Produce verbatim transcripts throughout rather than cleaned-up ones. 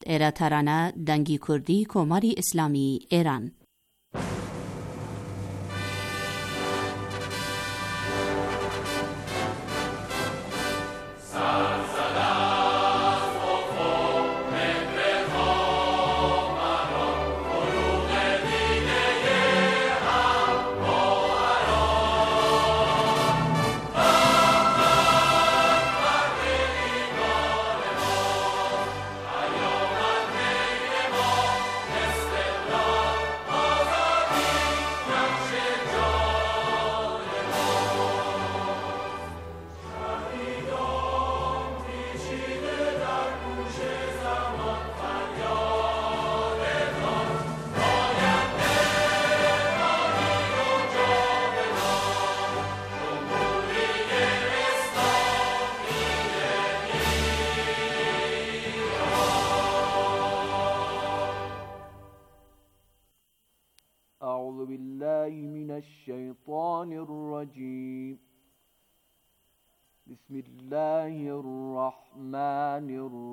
ایراترانه دنگی کردی کماری اسلامی ایران. أعوذ بالله من الشيطان الرجيم. بسم الله الرحمن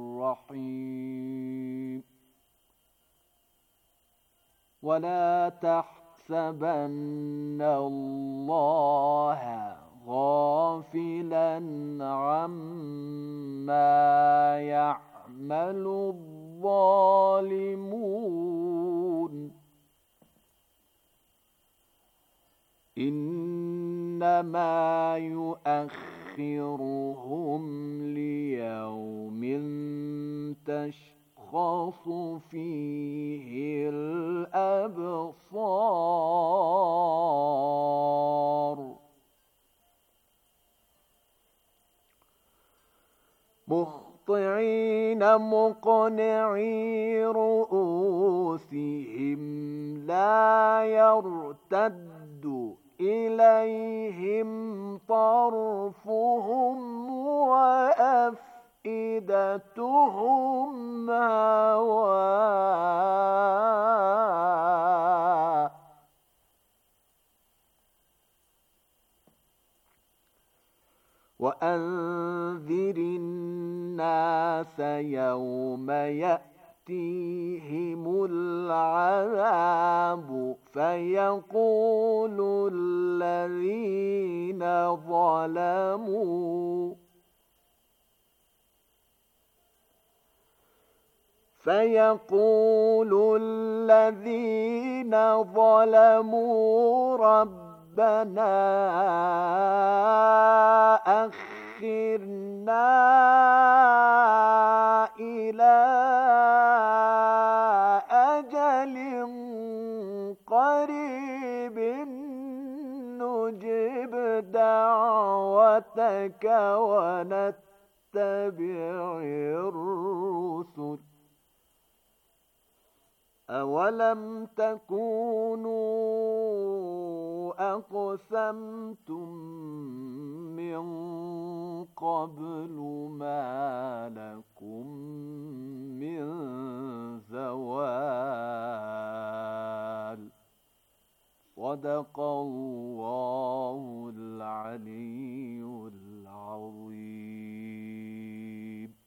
الرحيم. ولا تحسبن الله غافلا عما يعمل الظالمون، إنما يؤخرهم ليوم تشخص فيه الأبصار، مهطعين مقنعي رؤوسهم لا يرتد إليهم طرفهم وأفئدتهم هواء، وأنذر الناس يوم يأتيهم العذاب فيقول الذين ظلموا فيقول الذين ظلموا ربنا أخرنا إلى أجل قريب نجب دعوتك ونتبع الرسل، أولم تكونوا أقسمتم من قبل ما لكم من زوال. صدق الله العلي العظيم.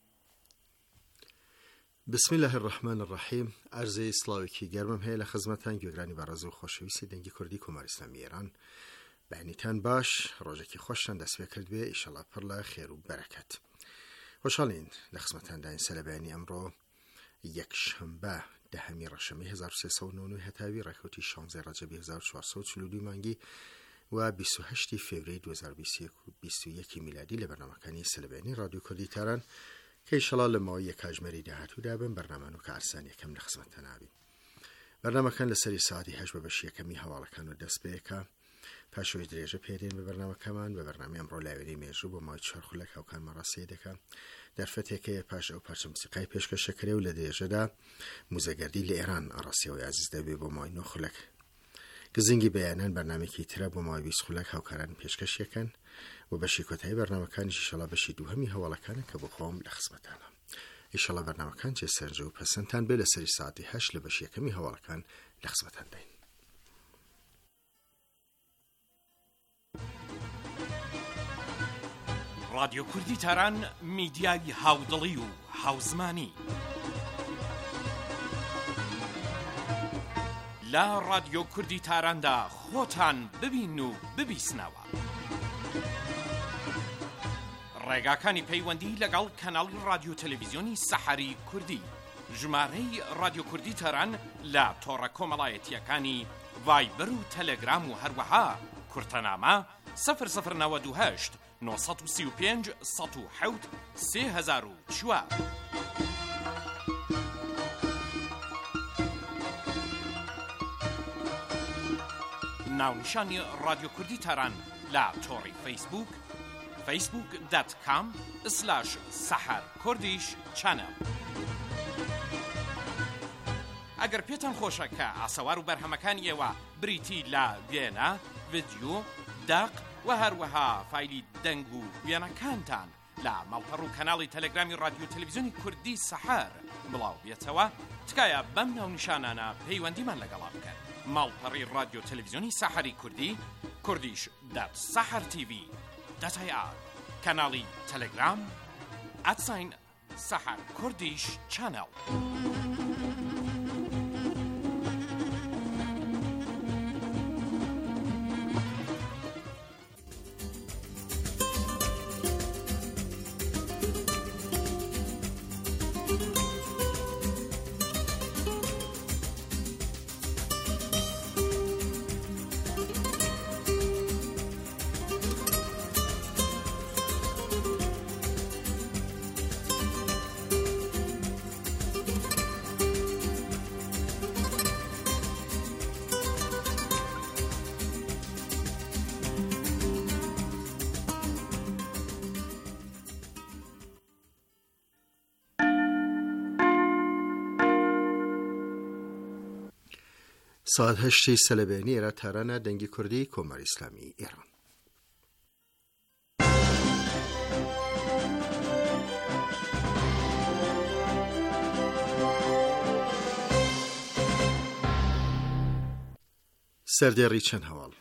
بسم الله الرحمن الرحیم. عرض سلاوکی گرمم هەیە لە خزمەتان گوێگرانی بەڕێز و خۆشەویستی دەنگی کوردی کۆماری ئیسلامی ئێران. بەعنیتان باش، ڕۆژێکی خۆشتان دەست پێ کرد بێ، ئیشەڵا پڕ لە خێر و بەرەکەت. خۆشحاڵین لە خزمەتانداین سە لە بەیانی ئەمڕۆ یەکشەمبە دەهەمی ڕەشەمەی هەزار و سێسەد و نۆ هەتاوی ڕێکەوتی شانزدە ڕەجەبی هەزار و چوارسەد و چل و دوو مانگی و بیست و هەشتی فێڤرەی دوو هەزار و بیست و یەک میلادی لە بەرنامەکانی سە لە بەیانی ڕادیۆ کوردی تاران کە ئیشەڵا لە ماوەی کاتژمێری داهاتوودا بن بەرنامە و کە ئارسان یەکەم لە خزمەتتان نابین. بەرنامەکان لە سەری ساعتی هەشت بە بەشی یەکەمی هەواڵەکان و دەست پێکە، پاشەوەی درێژە پێدێن بە بەرنامەکەمان بە بەرنامەی ئەمڕۆ لاوێنەی مێژوو بۆ ماوەی چوار خولەک هاوکارمان ڕاستیە دەکات. دەرفەتێکەیە پاش ئەو پارچە موسیقای پێشکەشەکرێ و لە درێژەدا موزەگەردی لە ئێران ئەڕاستیەوەی عەزیز دەبێ بۆ ماوەی نۆ خولەک. گزنگی بەیانان بەرنامێکی ترە بۆ ماوەی بیست خولەک هاوکاران پێشکەش یەکەن و بەشی کۆتایی بەرنامەکانیش ئیشەڵا بەشی دووهەمی هەواڵەکانە کە بۆ خۆم لە خزمەتانە. ئیشەڵا بەرنامەکان چێ سەرنجە و پەسەندتان بێ لە سەری ساعتی هەشت لە بەشی یەکەمی هەواڵەکان لە خزمەتان دەین. رادیۆ کوردی تاران میدیای هاودڵی و هاوزمانی لا رادیۆ کوردی تاراندا خۆتان ببین و ببیسنەوە. ڕێگاکانی پەیوەندی لەگەڵ کەناڵی رادیۆ تەلەڤیزیۆنی سەحەری کوردی، ژمارەی رادیۆ کوردی تەران لە تۆڕە کۆمەڵایەتیەکانی ڤایبەر و تەلەگرام و هەروەها کورتەنامە سەفر سەفر نەوەد و هەشت نۆ سەد و سی و پێنج سەد و حەوت سێ هەزار و چوار. ناونیشانی رادیۆ کوردی تەران لە تۆڕی فەیسبوک فەیسبوک دات کام سلاش سەحەر کوردیش چەنەڵ. ئەگەر پێتان خۆشە کە ئاسەوار و بەرهەمەکانی ئێوە بریتی لە وێنە، ڤیدیۆ، داق و هەروەها فایلی دەنگ و وێنەکانتان لە ماڵپەڕ و کەناڵی تەلەگرامی رادیۆ تەلەڤیزیۆنی کوردی سەحەر بڵاو بێتەوە، تکایە بەم ناونیشانانە پەیوەندیمان لەگەڵا بکەن. ماڵپەڕی رادیۆ تەلەڤیزیۆنی سەحەری کوردی، کوردیش دات سەحەر تیڤی دەتای ئا، کەناڵی تەلەگرام ئەتساین سەحەر کوردیش چەنەڵ. ساعت هەشتی سەلەبێنی ئێرە تارانە دەنگی کوردی کۆماری ئیسلامی ئێران. سەردێڕی چەند هەواڵ.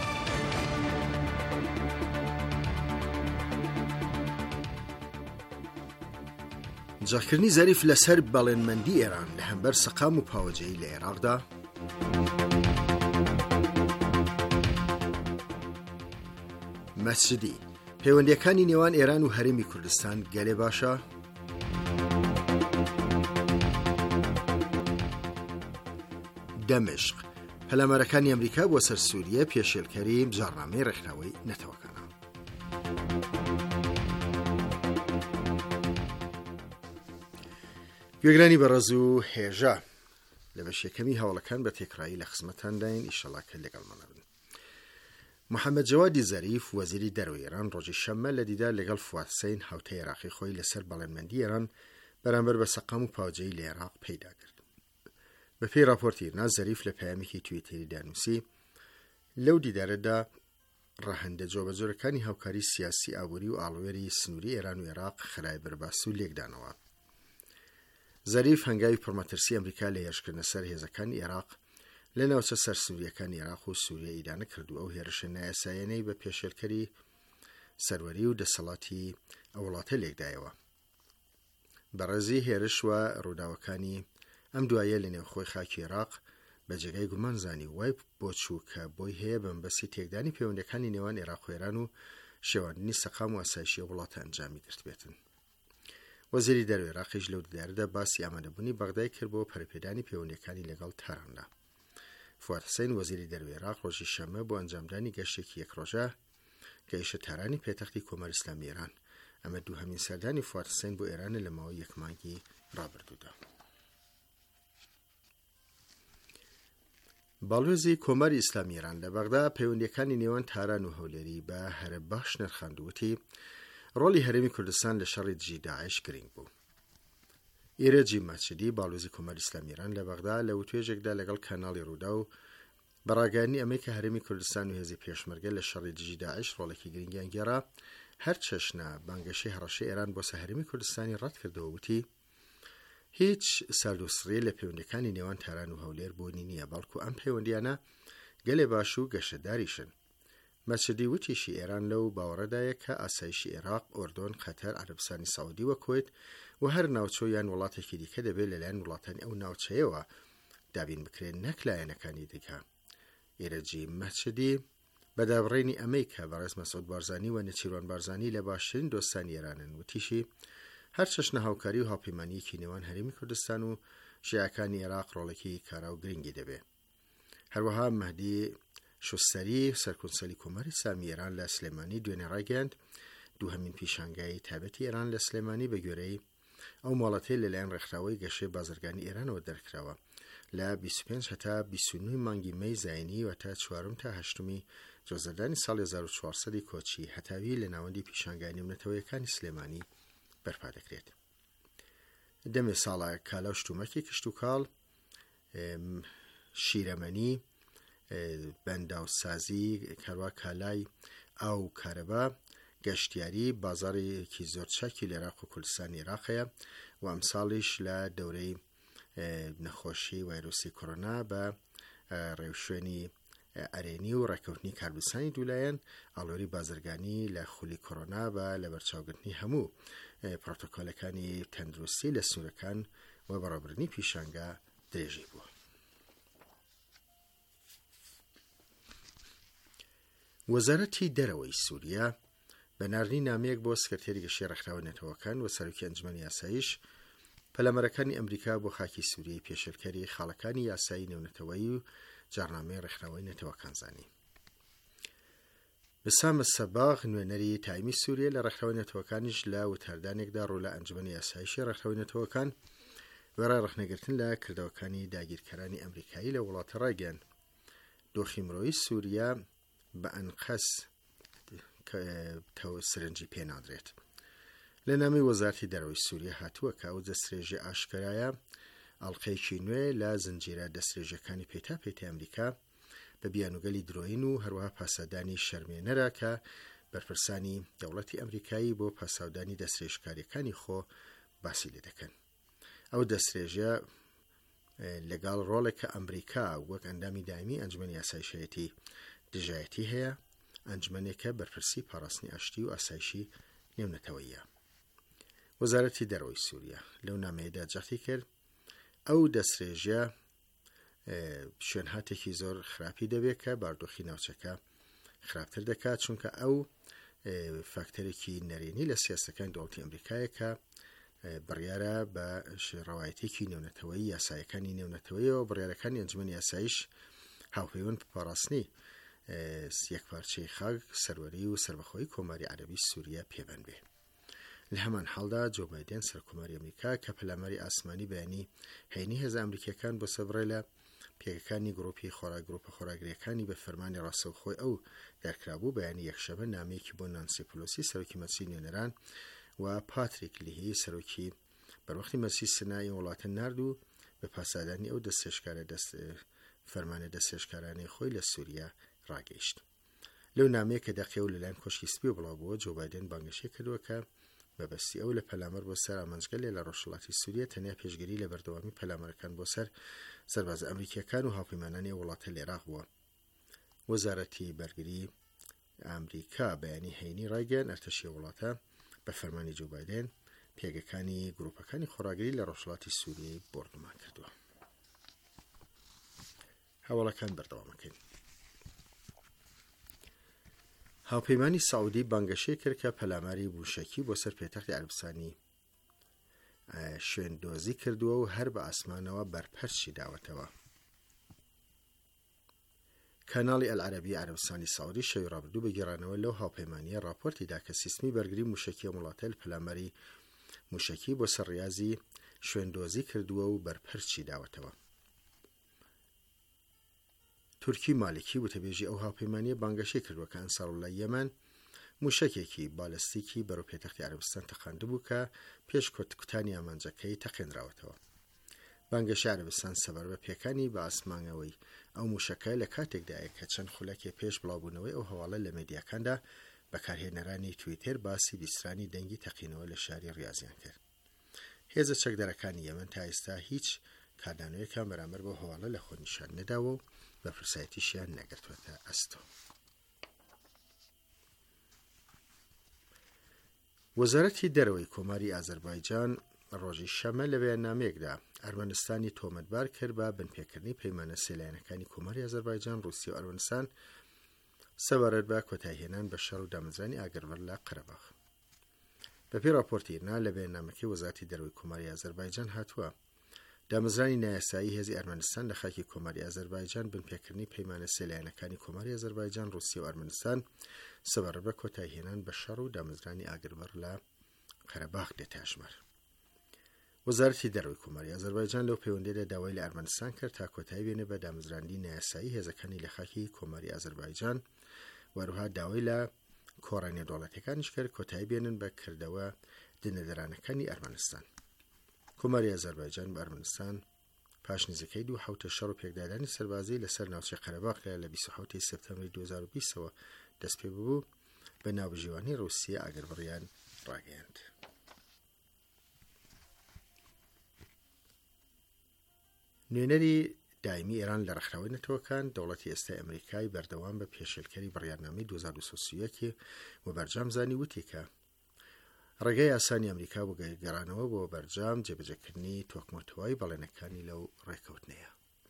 جاکردنی زەریف لەسەر بەڵێنمەندی ئێران لە هەمبەر سەقام و پاوەجەیی لە عێراقدا، مەسجدی پەیوەندیەکانی نێوان ئێران و هەرێمی کوردستان گەلێ باشە، دەمشق پەلامارەکانی ئەمریکا بۆ سەر سووریە پێشێلکەری بژاڕنامەی ڕێکخراوەی نەتەوەکانە. گوێگرانی بەڕێز و هێژە لە بەشێکەمی هەوڵەکان بە تێکڕایی لە خزمەتانداین، ئیشەڵا کە لەگەڵمانە بن. محەممەد جەوادی زەریف وەزیری دەرەوەی ئێران ڕۆژی شەممە لە دیدار لەگەڵ فواد حوسەین هاوتەی عێراقی خۆی لەسەر بەڵێنمەندی ئێران بەرامبەر بە سەقام و پاوەجەیی لە عێراق پەیدا کرد. بە پێی راپۆرتی ئیرنا، زەریف لە پەیامێکی تویتەری دانووسی لەو دیدارەدا ڕەهەندە جۆبەجۆرەکانی هاوکاری سیاسی، ئابووری و ئاڵوێری سنووری ئێران و عێراق خرای بەرباس و لێکدانەوە. زەریف هەنگاوی پڕمەترسی ئەمریکا لە هێرشکردنە سەر هێزەکانی عێراق لە ناوچە سەرسووریەکانی عێراق و سووریا ئیدانە کردو ئەو هێرشە نایاسایانەی بە پێشێلکەری سەروەری و دەسەڵاتی ئەو وڵاتە لێکدایەوە. بەڕێزی هێرش و ڕووداوەکانی ئەم دوایە لە نێوخۆی خاکی عێراق بە جێگای گومانزانی وای بۆ چوو کە بۆی هەیە بەمبەستی تێکدانی پەیوەندەکانی نێوان عێراق و ئێران و شێواندنی سەقام و ئاسایشی وڵاتە ئەنجامی گرت بێتن. وەزیری دەرەوەی عێراقیش لەو دیدارەدا باسی ئامادەبوونی بەغدای کرد بۆ پەرپێدانی پەیوەندیەکانی لەگەڵ تاراندا. فواد حوسەین وەزیری دەرەوەی عێراق ڕۆژی شەممە بۆ ئەنجامدانی گەشتێکی یەک ڕۆژە کە ئیشە تارانی پێتەختی کۆماری ئیسلامی ئێران. ئەمە دووهەمین سەردانی فواد حوسەین بۆ ئێرانە لە ماوەی یەک مانگی ڕابردوودا. باڵوێزی کۆماری ئیسلامی ئێران لە بەغدا پەیوەندیەکانی نێوان تاران و هەولێری بە هەرە باش نرخاندووتی ڕۆڵی هەرێمی کوردستان لە شەڕی دژی داعش گرنگ بوو. ئێرەجی ماچدی باڵوێزی کۆماری ئیسلامی ئێران لە بەغدا لە وتوێژێکدا لەگەڵ کاناڵی ڕوودا و بەڕاگەیاندنی ئەمەی کە هەرێمی کوردستان و هێزی پێشمەرگە لە شەڕی دژی داعش ڕۆڵێکی گرنگیان گێڕا، هەر چەشنە بانگەشەی هەڕەشەی ئێران بۆ سەر هەرێمی کوردستانی ڕەت کردەوە، وتی هیچ ساردوسڕیە لە پەیوەندیەکانی نێوان تاران و هەولێر بۆنی نییە، بەڵکو ئەم پەیوەندیانە گەلێ باش و گەشەداریشن. مەچدی وتیشی ئێران لەو باوەڕەدایە کە ئاسایشی عێراق، ئۆردۆن، قەتەر، عەرەبستانی سەعودی و کۆیت و هەر ناوچۆ یان وڵاتێکی دیکە دەبێت لەلایەن وڵاتانی ئەو ناوچەیەوە دابین بکرێن نەک لایەنەکانی دیکە. ئێرەجی مەچدی بەدابڕێنی ئەمەی کە بەڕێز مەسعود بارزانی و نەچیروان بارزانی لە باشترین دۆستانی ئێرانن و تیشی هەر چەشنە هاوکاری و هاوپەیمانیەکی نێوان هەرێمی کوردستان و شیعەکانی عێراق ڕۆڵێکی کارا و گرنگی دەبێ. هەروەها مەهدی شوستەری سەرکونسەلی کۆمەری ئیسلامی ئێران لە سلێمانی دوێنێ ڕایگەیاند دووهەمین پیشانگای تایبەتی ئێران لە سلێمانی بە گوێرەی ئەو مۆڵەتەی لەلایەن ڕێکخراوەی گەشەی بازرگانی ئێرانەوە دەرکراوە لە بیست و پێنج هەتا بیست و نۆ مانگی مەی زاینی و تا چوارم تا هەشتمی جۆزەردانی ساڵی هەزار و چوارسەدی کۆچی هەتاوی لە ناوەندی پیشانگای نێونەتەوەیەکانی سلێمانی بەرپا دەکرێت. دەمێ ساڵە کالا و شتومەکی کشت و کاڵ، شیرەمەنی، بەنداوسازی، کەروە کالای ئاو کارەبا، گەشتیاری بازارێکی زۆر چاکی لە عێراق و کوردستانی عێراقەیە و ئەمساڵیش لە دەورەی نەخۆشی ڤایرۆسی کۆڕۆنا بە ڕێوشوێنی ئەرێنی و ڕێکەوتنی کاربستانی دوولایەن ئاڵۆری بازرگانی لە خولی کۆڕۆنا بە لە بەرچاوگرتنی هەموو پرۆتۆکۆلەکانی تەندروستی لە سوورەکان و بەڕێوەبردننی پیشانگا درێژی بووە. وەزارەتی دەرەوەی سووریا بە ناردنی نامەیەک بۆ سکرتێری گەشەی ڕێکخراوە نێتەوەکان و سەرۆکی ئەنجومەنی یاساییش پەلامەرەکانی ئەمریکا بۆ خاکی سووریای پێشێلکەری خاڵەکانی یاسایی نێونەتەوەیی و جارنامەی ڕێکخراوەی نێتەوەکان زانی. بسامە سەباغ نوێنەری تایمی سووریا لە ڕێکخراوەی نێتەوەکانیش لە وتاردانێکدا ڕوو لە ئەنجومەنی یاساییشی ڕێکخراوەی نێتەوەکان بەڕای ڕەخنەگرتن لە کردەوەکانی داگیرکەرانی ئەمریکایی لە وڵاتە ڕایگەیاند دۆخی مرۆیی سووریا بە ئەنقەس سرنجی پێنادرێت. لە نامەی وەزارەتی دەرەوەی سووریا هاتووە کە ئەو دەستێژی ئاشکرایە ئەڵقەیەکی نوێ لە زنجیرە دەستێژەکانی پێتاپێتی ئەمریکا بە بیانوگەلی درۆین و هەروەها پاسەدانی شەرمێنەرە کە بەرپرسانی دەوڵەتی ئەمریکایی بۆ پاسەودانی دەستێژکاریەکانی خۆ باسی لێ دەکەن. ئەو دەستێژە لەگەڵ ڕۆڵێکە ئەمریکا وەک ئەندامی دایمی ئەنجومەنی یاساییشەتی دژایەتی هەیە، ئەنجومەنێکە بەرپرسی پاراستنی ئاشتی و ئاسایشی نێونەتەوەییە. وەزارەتی دەرەوەی سووریا لەو نامەیەدا جەختی کرد ئەو دەستێژە شوێنهاتێکی زۆر خراپی دەبێت کە باردۆخی ناوچەکە خراپتر دەکات چونکە ئەو فاکتەرێکی نەرێنی لە سیاسەکانی دەوڵەتی ئەمریکایە کە بڕیارە بە ڕەوایەتێکی نێونەتەوەیی یاسایەکانی نێونەتەوەیەوە بڕیارەکانی ئەنجومەنی یاساییش هاوپەیوەند پاراستنی یەکپارچەی خاک سەروەری و سەربەخۆیی کۆماری عەرەبی سووریا پێبەند بێ. لە هەمان حاڵدا جۆ بایدن سەرکۆماری ئەمریکا کە پەلاماری ئاسمانی بەیانی هەینی هێزە ئەمریکیەکان بۆ سەبڕێ لە پێگەکانی گرۆپی خۆراک گرۆپە خۆراگریەکانی بە فەرمانی ڕاستەوخۆی ئەو دەرکرابوو بەیانی یەکشەمە نامەیەکی بۆ نانسی پلۆسی سەرۆکی مەجلیسی نوێنەران و پاتریک لیهی سەرۆکی بەروەختی مەجلیسی سنای وڵاتە نارد و بە پاسەدانی ئەو دەستێژکارە دەست فەرمانە دەستێژکارانەی خۆی لە سووریا ڕاگەیشت. لەو نامەیە کە دەقیە و لەلایەن کۆشکی سپی بڵاوبووە جۆ بایدن بانگەشەی کردووە کە بەبەستی ئەو لە پەلامەر بۆ سەر ئامانجگەلێ لە ڕۆژهەڵاتی سووریا تەنیا پێشگیری لە بەردەوامی پەلامەرەکان بۆ سەر سەربازە ئەمریکیەکان و هاوپەیمانانی وڵاتە لە عێراق بووە. وەزارەتی بەرگری ئەمریکا بەیانی هەینی ڕایگەیاند ئەرتەشی وڵاتە بە فەرمانی جۆ بایدن پێگەکانی گرۆپەکانی خۆراگری لە ڕۆژهەڵاتی سووریای بۆردومان کردووە. هەواڵەکان بەردەوامەکەین. هاوپەیمانی سعودی بانگەشەی کرد کە پەلاماری بوشەکی بۆ سەر پێتەختی عەربستانی شوێن دۆزی کردووە و هەر بە ئاسمانەوە بەرپەرچی داوەتەوە. کاناڵی ئەلعەرەبی عەربستانی سعودی شەوی ڕابردوو بە گێڕانەوە لەو هاوپەیمانیە راپۆرتی دا کە سیستمی بەرگری موشەکی وڵاتە لە پەلاماری موشەکی بۆ سەر ڕیازی شوێن دۆزی کردووە و بەرپەرچی داوەتەوە. تورکی مالکی وتەبێژی ئەو هاوپەیمانیە بانگەشەی کردووە کە ئەنساڕوڵای یەمەن موشەکێکی بالەستیکی بەرەو پێتەختی عەربستان تەقاندبوو کە پێش کۆتکوتانی ئامانجەکەی تەقێنراوەتەوە. بانگەشی عەربستان سەبەر بە پێکانی بە ئاسمانەوەی ئەو موشەکە لە کاتێکدایە کە چەند خولەکێ پێش بڵاوبوونەوەی ئەو هەواڵە لە مێدیاکاندا بەکارهێنەرانی تویتر باسی بیسترانی دەنگی تەقینەوە لە شاری ڕیازیان کرد. هێزە چەکدەرەکانی یەمەن تا ئێستا هیچ کاردانەوەیەکیان بەرامبەر بۆ هەواڵە لە خۆ نیشان نەداوە و بە فرسایەتیشیان نەگرتووەتە ئەستۆ. وەزارەتی دەرەوەی کۆماری ئازەربایجان ڕۆژی شەمە لە بەیاننامەیەکدا ئەرمەنستانی تۆمەتبار کرد بە بنپێکردنی پەیمانە سێلایەنەکانی کۆماری ئازەربایجان، رووسیا و ئەرمەنستان سەبارەت بە کۆتایهێنان بە شەڕ و دامەزرانی ئاگربەر لە قەرەباغ. بەپێی راپۆرتیرنا لە بەیاننامەکەی وەزارەتی دەرەوەی کۆماری ئازەربایجان هاتووە دامەزرانی نایاسایی هێزی ئەرمەنستان لە خاکی کۆماری ئازەربایجان بنپێکردنی پەیمانە سێلایەنەکانی کۆماری ئازەربایجان، رووسیا و ئەرمەنستان سەبارەت بە کۆتایهێنان بە شەڕ و دامەزرانی ئاگربەر لە قەرەباغ دێتە ژمار. وەزارەتی دەرەوەی کۆماری ئازەربایجان لەو پەیوەندیدا داوای لە ئەرمەنستان کرد تا کۆتایی بێنێ بە دامەزراندنی نایاسایی هێزەکانی لە خاکی کۆماری ئازەربایجان، وەروها داوای لە کۆڕانی دەوڵەتەکانیش کرد کۆتایی بێنن بە کردەوە دنەدەرانەکانی ئەرمەنستان. کۆماری ئازەربایجان بە ئەرمەنستان پاش نزیکەی دوو حوتە شەڕ و پێکدادانی سەربازی لەسەر ناوچەی قەرەباغ لە بیست و حوتی سپتەمبەری دوو هەزار و بیستەوە دەست پێ ببوو بە ناوبژێوانی رووسیا ئاگربڕیان ڕاگەیاند. نوێنەری دایمی ئێران لە ڕێکخراوەی نەتەوەکان دەوڵەتی ئێستای ئەمریکای بەردەوام بە پێشێلکەری بڕیارنامەی دوو هەزار و بیست و یەک و بەرجام زانی وتی کە ڕێگای ئاسانی ئەمریکا بۆ گەڕانەوە بۆ بەرجام جێبەجێکردنی تۆکمەتەوەی بەڵێنەکانی لەو ڕێکەوتنەیە.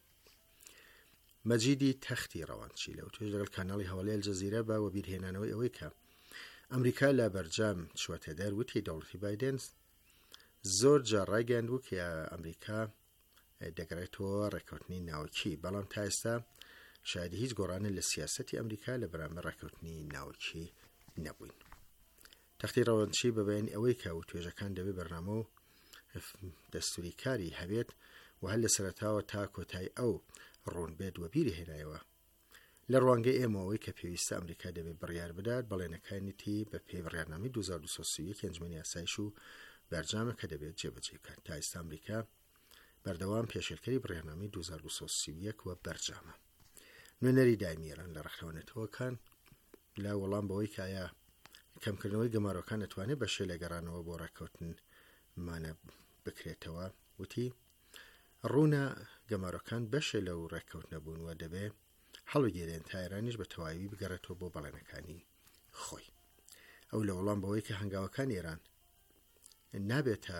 مەجیدی تەختی ڕەوانچی لەو توێژ لەگەڵ کاناڵی هەوڵی ئەلجەزیرە بە وەبیرهێنانەوەی ئەوەی کە ئەمریکا لە بەرجام چوەتە دەر وتی دەوڵەتی بایدن زۆر جار ڕایگەیاندبوو کە ئەمریکا دەگرێتەوە ڕێکەوتنی ناوکی، بەڵام تا ئێستا شایدی هیچ گۆڕانە لە سیاسەتی ئەمریکا لە بەرامبەر ڕێکەوتنی ناوکی نەبووین. تەختی ڕەوانچی بە بەیانی ئەوەی کە و توێژەکان دەبێت بەرنامە و دەستوری کاری هەبێت و هەر لە سەرەتاوە تا کۆتای ئەو ڕوون بێت وە بیری هێنایەوە لە ڕوانگەی ئێمەوەی کە پێویستە ئەمریکا دەبێت بڕیار بدات بەڵێنەکانیتی بە پێی بڕیارنامەی دوو هەزار و بیست و یەک ئەنجومەنی یاسایش و بەرجامە کە دەبێت جێبەجێ بکات. تا ئێستا ئەمریکا بەردەوام پێشێلکەری بڕیارنامەی دوو هەزار و بیست و یەک وە بەرجامە. نوێنەری دایمی ئێران لە ڕێکخراوە نەتەوەکان لە وەڵام بەوەی کە ئایا کەمکردنەوەی گەمارۆکان دەتوانێت بەشێ لە گەڕانەوە بۆ ڕێکەوتنمانە بکرێتەوە، وتی ڕوونە گەمارۆکان بەشێ لەو ڕێکەوتنە بوون و دەبێ هەڵوگیرێن تا ئێرانیش بە تەواوی بگەڕێتەوە بۆ بەڵێنەکانی خۆی. ئەو لە وەڵام بەوەی کە هەنگاوەکان ئێران نابێتە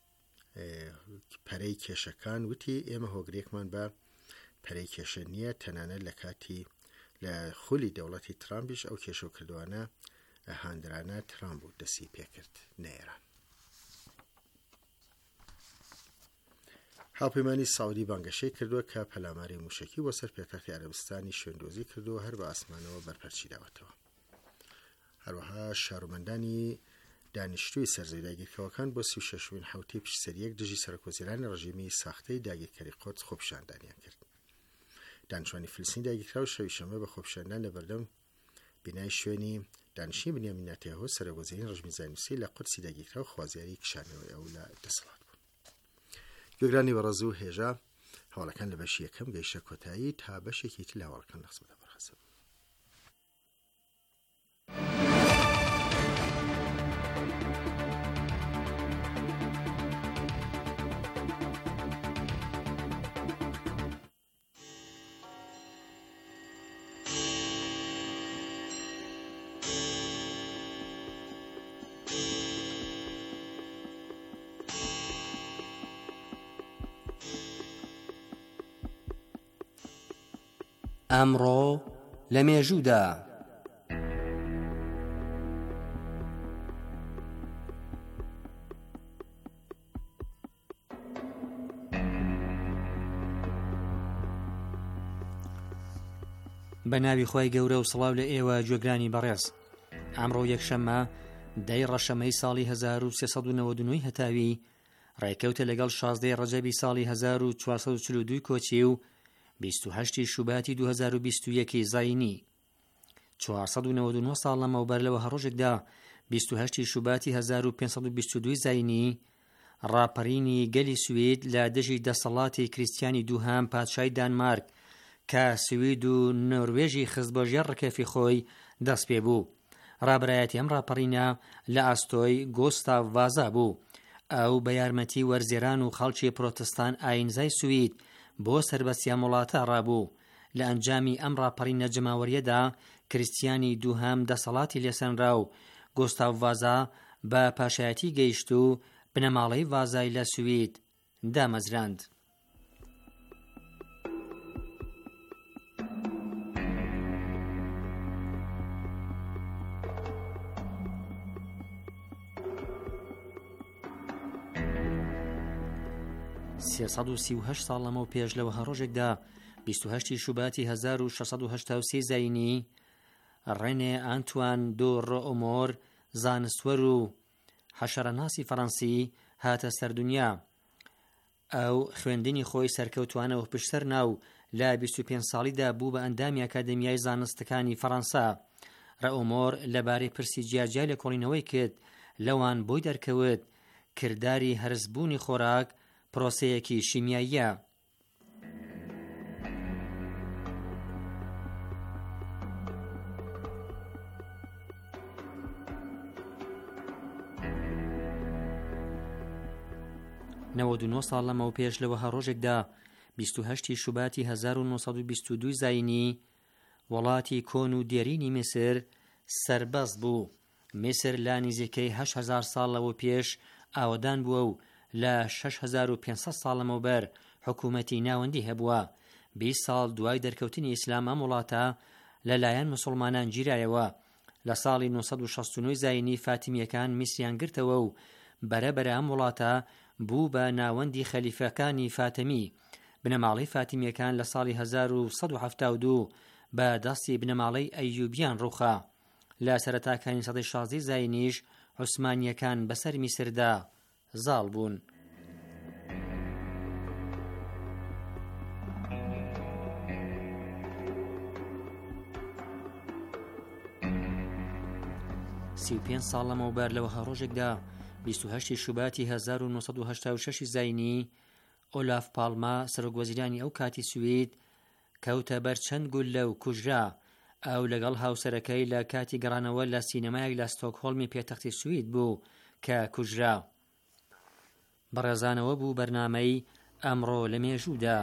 پەرەی کێشەکان وتی ئێمە هۆگرێکمان بە پەرەی کێشە نییە، تەنانەت لە کاتی لە خولی دەوڵەتی ترامپیش ئەو کێشە و کردوانە هاندرانە ترامپ و دەسی پێکرد نەیێران. هاوپەیمانی ساودی بانگەشەی کردووە کە پەلاماری موشکی بۆ سەر پێتەختی عەرەبستانی شوێندۆزی کردووە هەر بە ئاسمانەوە بەرپەرچی داوەتەوە. هەروەها شارۆمەندانی دانیشتووی سەرزەوی داگیرکەوەکان بۆ سی و شەشمین حوتی پشتسەریەک دژی سەرۆکوەزیرانی ڕژیمی ساختەی داگیرکەری قودس خۆپیشاندانیان کرد. دانیشتوانی فلسطینی داگیرکراو شەوی شەمە بە خۆپیشاندان لە بەردەم بینای شوێنی دانیشتنی بنیامین نێتانیاهو سەرۆکوەزیری ڕژیمی زایۆنیستی لە قودسی داگیرکراو خوازیاری کشانەوەی ئەو لە دەسەڵات بوون. گوێگرانی بەڕێز و هێژا هەواڵەکان لە بەشی یەکەم گەیشتە کۆتایی تا بەشێکی تر لە هەواڵەکان نەخسبەتە بەرخەسەب. ئەمڕۆ لە مێژوودا بە ناوی خۆی گەورە و سڵاو لە ئێوە گوێگرانی بەڕێز. ئەمڕۆ یەکشەممە دەی ڕەشەمەی ساڵی هەزار و سێسەد و نەوەد و نۆ هەتاوی ڕێکەوتە لەگەڵ شازدەی ڕەجەبی ساڵی هەزار و چوارسەد و چل و دوو کۆچی و بیست و هەشتی شوباتی دوو هەزار و بیست و یەکی زاینی. چوارسەد و نەوەد و نۆ ساڵ لەمەوبەر لەوە هەڕۆژێکدا بیست و هەشتی شوباتی هەزار و پێنجسەد و بیست و دوو زاینی ڕاپەڕینی گەلی سوید لە دژی دەسەڵاتی کریستیانی دووهام پادشای دانمارک کە سوید و نۆروێژی خست بۆ ژێر ڕکەفی خۆی دەست پێ بوو. ڕابرایەتی ئەم ڕاپەڕینە لە ئاستۆی گۆستاڤ ڤازا بوو. ئەو بە یارمەتی وەرزێران و خەڵکی پرۆتستان ئاینزای سوید بۆ سەربەستیان وڵاتە ڕابوو. لە ئەنجامی ئەم ڕاپەڕینە جەماوەریەدا کریستیانی دووهام دەسەڵاتی لێسەنرا و گۆستاڤ ڤازا بە پاشایەتی گەیشت و بنەماڵەی ڤازای لە سوید دامەزراند. سێسەد و سی و هەشت ساڵ لەمە و پێش لەوە هەڕۆژێکدا بیست و هەشتی شوباتی هەزار و شەشسەد و هەشتا و سێ زاینی ڕێنێ ئانتوان دۆ ڕۆئۆمۆر زانستوەر و حەشەرەناسی فەڕەنسی هاتە سەردونیا. ئەو خوێندنی خۆی سەرکەوتوانەوە پشتەر ناو لە بیست و پێنج ساڵیدا بوو بە ئەندامی ئەکادەمیای زانستەکانی فەڕەنسا. ڕۆئۆمۆر لەبارەی پرسی جیاجیا لە کۆڵینەوەی کرد، لەوان بۆی دەرکەوت کردداری هەرسبوونی خۆراک پرۆسەیەکی شیمیاییە. نەوەد و نۆ ساڵ لەمە و پێش لەوە هەڕۆژێکدا بیست و هەشتی شوباتی هەزار و نۆسەد و بیست و دوو زاینی وڵاتی کۆن و دێرینی میسر سەربەست بوو. میسر لا نزیکەی هەشت هەزار ساڵ لەوە پێش ئاوەدان بووە و لە شەش هەزار و پێنج سەد ساڵ لەمەوبەر حکوومەتی ناوەندی هەبووە. بیست ساڵ دوای دەرکەوتنی ئیسلام ئەم وڵاتە لەلایەن موسڵمانان گیرایەوە. لە ساڵی نۆسەد و شەست و نۆ زاینی فاتیمیەکان میسریان گرتەوە و بەرەبەرە ئەم وڵاتە بوو بە ناوەندی خەلیفەکانی فاتمی. بنەماڵەی فاتیمیەکان لە ساڵی هەزار و سەد و هەفتا و دوو بە دەستی بنەماڵەی ئەیوبیان ڕووخا. لە سەرەتاکانی سەدەی شازدەی زاینیش عوسمانیەکان بەسەر میسردا زاڵ بوون. سی و پێنج ساڵ لەمەوبەر لەوە هەڕۆژێکدا بیست و هەشتی شوباتی هەزار و نۆسەد و هەشتا و شەش زاینی ئۆلاف پالما سەرۆکوەزیرانی ئەو کاتی سوید کەوتە بەر چەند گولە و کوژرا. ئەو لەگەڵ هاوسەرەکەی لە کاتی گەڕانەوە لە سینەمایەک لە ستۆکهۆڵمی پێتەختی سوید بوو کە کوژرا. بەڕێزانەوە بوو بەرنامەی ئەمڕۆ لە مێژوودا.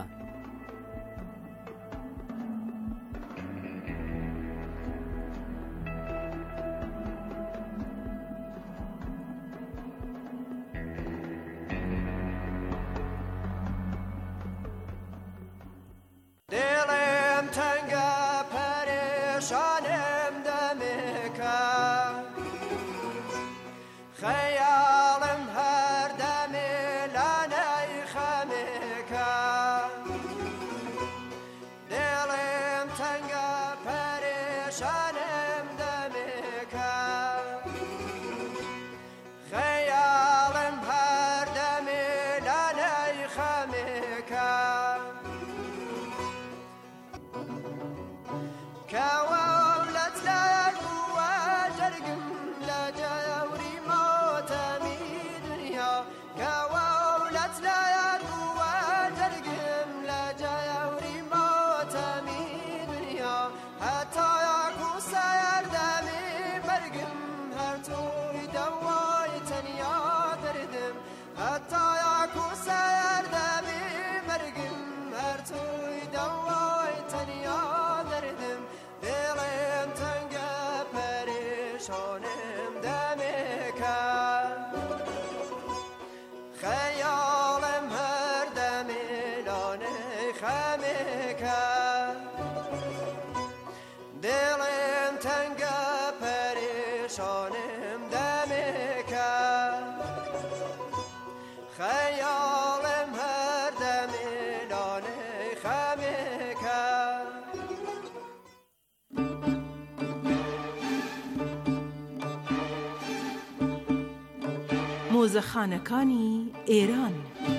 مۆزەخانەکانی ئێران.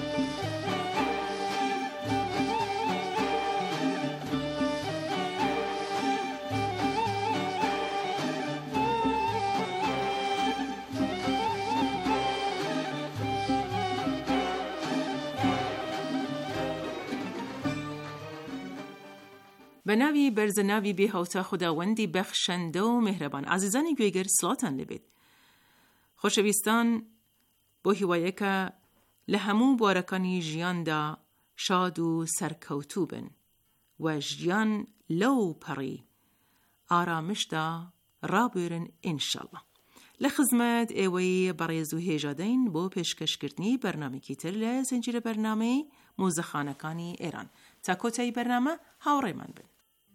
بە ناوی بەرزەناوی بێهاوتا خوداوەندی بەخشەندە و مهرەبان. عزیزانی گوێگەر، سڵاتان لەبێت. خۆشەویستان، بۆ هیوایەکە لە هەموو بوارەکانی ژیاندا شاد و سەرکەوتوو بن و ژیان لەو پەڕی ئارامشدا ڕابێرن ئینشەڵڵا. لخزمت ئێوەی بەڕێز و هێژادەین بۆ پێشکەشکردنی بەرنامێکی تر لە زنجیرە بەرنامەی مۆزەخانەکانی ئێران. تا کۆتایی بەرنامە هاوڕێمان بن.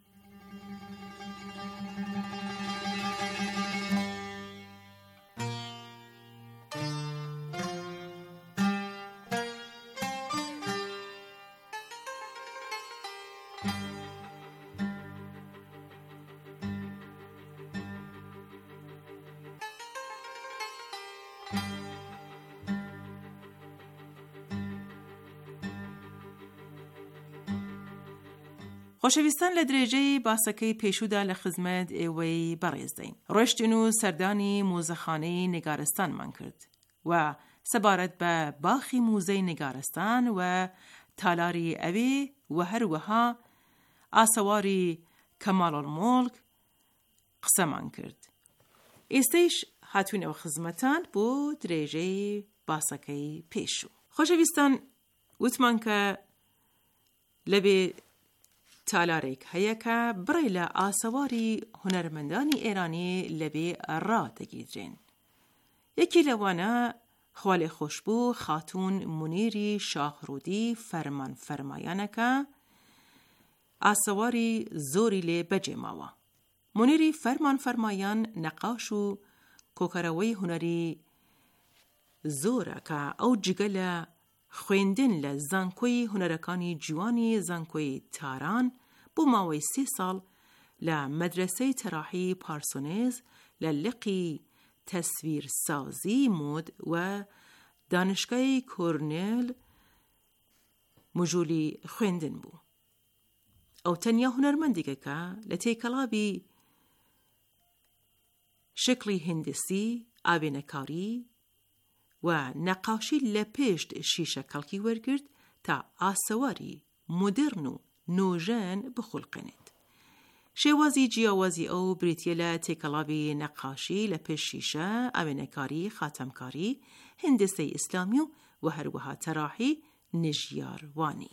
خۆشەویستان، لە درێژەی باسەکەی پێشودا لە خزمەت ئێوەی بەڕێز دەین. ڕۆیشتین و سەردانی مۆزەخانەی نێگارستانمان کرد و سەبارەت بە باخی موزەی نێگارستان و تالاری ئەوێ و هەروەها ئاسەواری کەماڵەڵمۆڵک قسەمان کرد. ئێستەیش هاتوینەوە خزمەتان بۆ درێژەی باسەکەی پێشوو. خۆشەویستان، وتمان کە لەبێ تالارێک هەیە کە بڕێ لە ئاسەواری هونەرمەندانی ئێرانی لەبێ ڕادەگیرێن. یەکی لەوانە خوالێ خۆشبوو خاتون مونیری شاهڕوودی فەرمان فەرمایانەکە ئاسەواری زۆری لێ بەجێماوە. مونیری فەرمان فەرمایان نەقاش و کۆکەرەوەی هونەری زۆرە کە ئەو جگە لە خوێندن لە زانکۆی هونەرەکانی جوانی زانکۆی تاران بۆ ماوەی سێ ساڵ لە مەدرسەی تەراحی پارسۆنێز لە لقی تەسویر سازی مۆد و دانشگای کۆرنێل مژولی خوێندن بوو. ئەو تەنیا هونەرمەندێکە لە تێکەڵابی شکلی هندسی، ئاوێنەکاری و نەقاشی لە پێشت شیشە کەڵکی وەرگرت تا ئاسەواری مدرن و نۆژەن بخولقێنێت. شێوازی جیاوازی ئەو بریتیە لە تێکەڵابی نەقاشی لە پێش شیشە، ئاوێنەکاری، خاتەمکاری، هندسەی ئیسلامی و و هەروەها تەراحی نژیاروانی.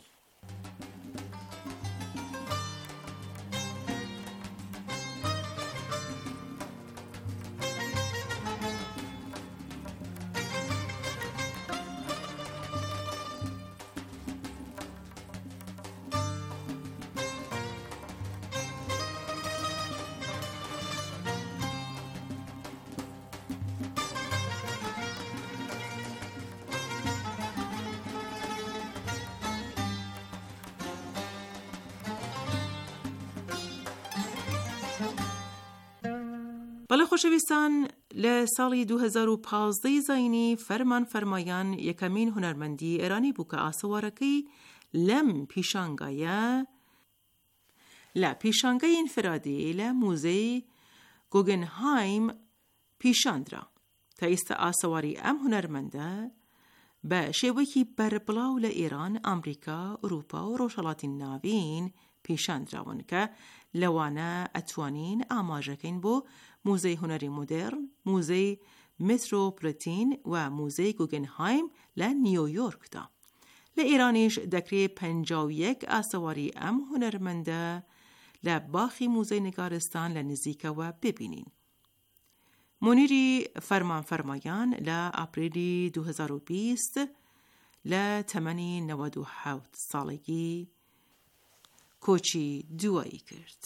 بەڵێ خۆشەویستان، لە ساڵی دوو هەزار و پانزدە زاینی فەرمان فەرمایان یەکەمین هونەرمەندی ئێرانی بوو کە ئاسەوارەکەی لەم پیشانگایە لە پیشانگای ئینفرادی لە موزەی گوگنهایم پیشاندرا. تا ئێستا ئاسەواری ئەم هونەرمەندە بە شێوەیەکی بەربڵاو لە ئێران، ئەمریکا، ئوروپا و ڕۆژهەڵاتی ناوین پیشاندراون کە لەوانە ئەتوانین ئاماژەکەین بۆ موزەی هونەری مدرن، موزەی مترۆپۆلیتین و موزەی گوگنهایم لە نیویۆرکدا. لە ئێرانیش دەکرێت پەنجاو و یەک ئاسەواری ئەم هونەرمەندە لە باخی موزەی نێگارستان لە نزیکەوە ببینین. مونیری فەرمان فەرمایان لە ئاپریلی دوو هەزار و بیست لە تەمەنی نەوەد و حەوت ساڵێکی کۆچی دوایی کرد.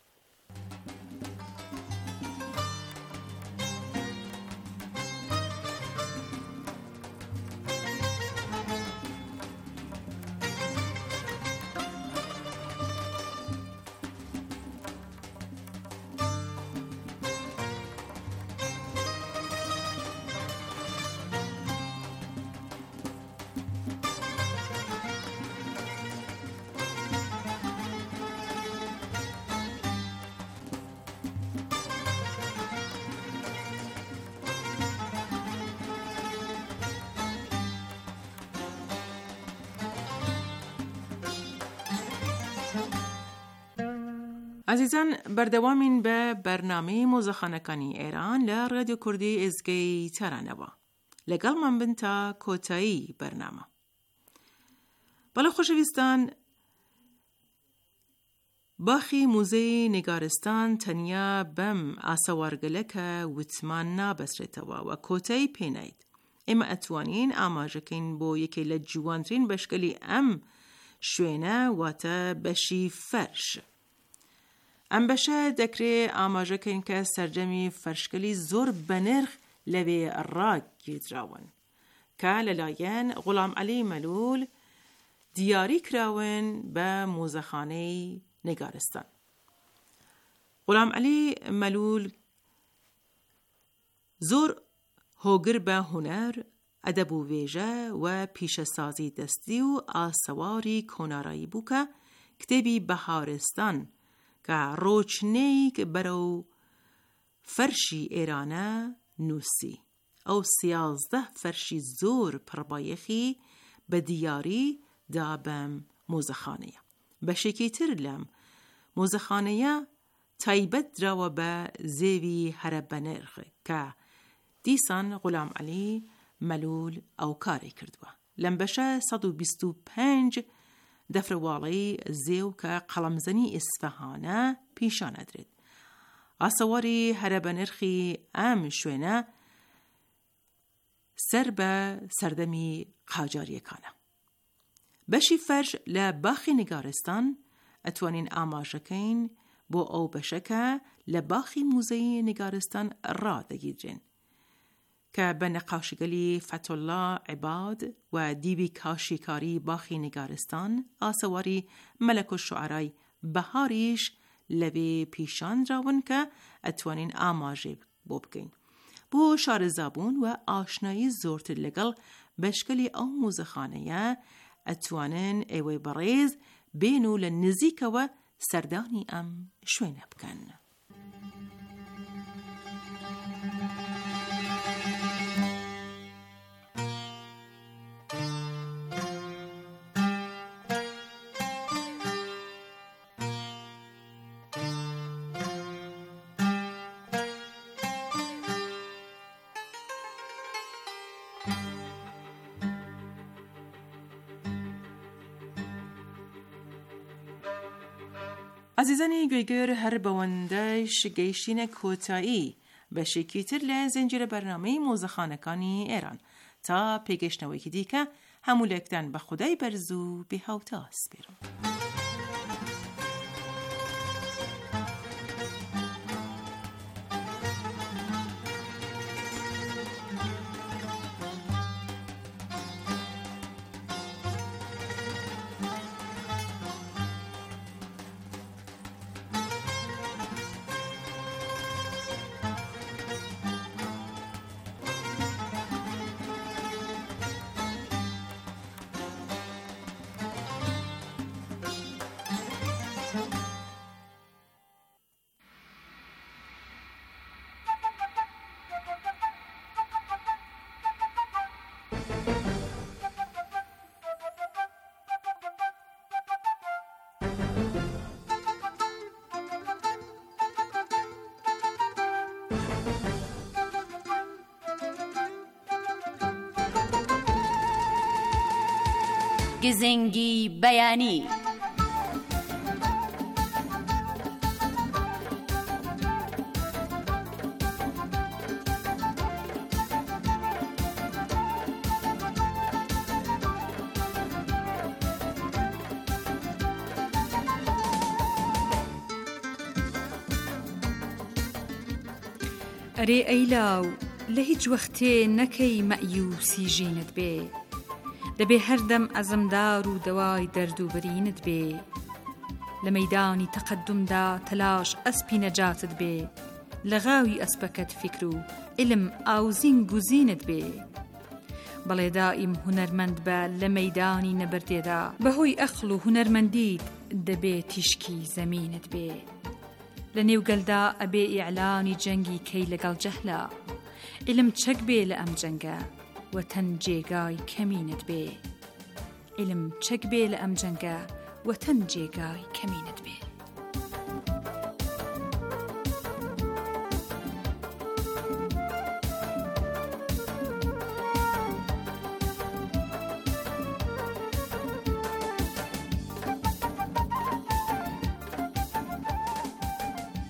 عزیزان، بەردەوامین بە بەرنامەی مۆزەخانەکانی ئێران لە ڕادیۆ کوردی ئێزگەی تەرانەوە. لەگەڵمان بن تا کۆتایی بەرنامە. بەڵێ خۆشەویستان، باخی موزەی نێگارستان تەنیا بەم ئاسەوارگەلەکە وتمان نابەسرێتەوە و کۆتایی پێنایت. ئێمە ئەتوانین ئاماژەکەین بۆ یەکێ لە جوانترین بەشکەلی ئەم شوێنە واتە بەشی فەرش. ئەم بەشە دەکرێت ئاماژەکەین کە سەرجەمی فەرشکەلی زۆر بەنرخ لەوێ ڕاگیردراون کە لەلایەن غولام عەلی مەلول دیاری کراون بە مۆزەخانەی نێگارستان. غولام عەلی مەلول زۆر هۆگر بە هونەر، ئەدەب و وێژە و پیشەسازی دەستی و ئاسەواری کۆنارایی بوو کە کتێبی بەهارستان کە ڕۆچنەیەک بەرەو فەرشی ئێرانە نووسی. ئەو سیازدە فەرشی زۆر پڕبایەخی بە دیاری دا بەم مۆزەخانەیە. بەشێکی تر لەم مۆزەخانەیە تایبەت دراوە بە زێوی هەرە بەنرخ کە دیسان غولام عەلی مەلول ئەو کاری کردووە. لەم بەشە سەد و بیست و پێنج دەفرەواڵەی زێو کە قەڵەمزەنی ئیسفەهانە پیشانەدرێت. ئاسەواری هەرە بەنرخی ئەم شوێنە سەر بە سەردەمی قاجاریەکانە. بەشی فەرش لە باخی نێگارستان ئەتوانین ئاماژەکەین بۆ ئەو بەشەکە لە باخی موزەی نێگارستان ڕادەگیرێن کە بە نەقاشیگەلی فەتحوڵڵا عیباد و دیوی کاشیکاری باخی نێگارستان ئاسەواری مەلەک الشوعەرای بەهاریش لەوێ پیشاندراون کە ئەتوانین ئاماژێ بۆ بکەین. بۆ شارەزابوون و ئاشنایی زۆرتر لەگەڵ بەشکەلی ئەو مۆزەخانەیە ئەتوانن ئێوەی بەڕێز بێن و لە نزیکەوە سەردانی ئەم شوێنە بکەن. عزیزانی گوێگەر هەر بەوەندەش گەیشتینە کۆتایی بەشێکی تر لە زنجیرە بەرنامەی مۆزەخانەکانی ئێران. تا پێگەشتنەوەیکی دیکە هەموو لێکتان بە خودای بەرز و بێهاوتا سپێرم. گزنگی بەیانی. ئەرێ ئەیلاو لە هیچ وەختێ نەکەی مەیووسی ژینت بێ، دەبێ هەردەم ئەزمدار و دەوای دەرد و برینت بێ، لە مەیدانی تەقەدومدا تەلاش ئەسپی نەجاتت بێ، لە غاوی ئەسپەکەت فکر و علم ئاوزین گوزینت بێ، بەڵێ دائیم هونەرمەند بە لە مەیدانی نەبەردێدا، بەهۆی ئەخڵ و هونەرمەندیت دەبێ تیشکی زەمینت بێ، لە نێوگەلدا ئەبێ ئیعلانی جەنگی کەی لەگەڵ جەهلا، علم چەک بێ لە ئەم جەنگە وەتەن جێگای کەمینت بێ، علم چەک بێ لە ئەم جەنگە وەتەن جێگای کەمینت بێ.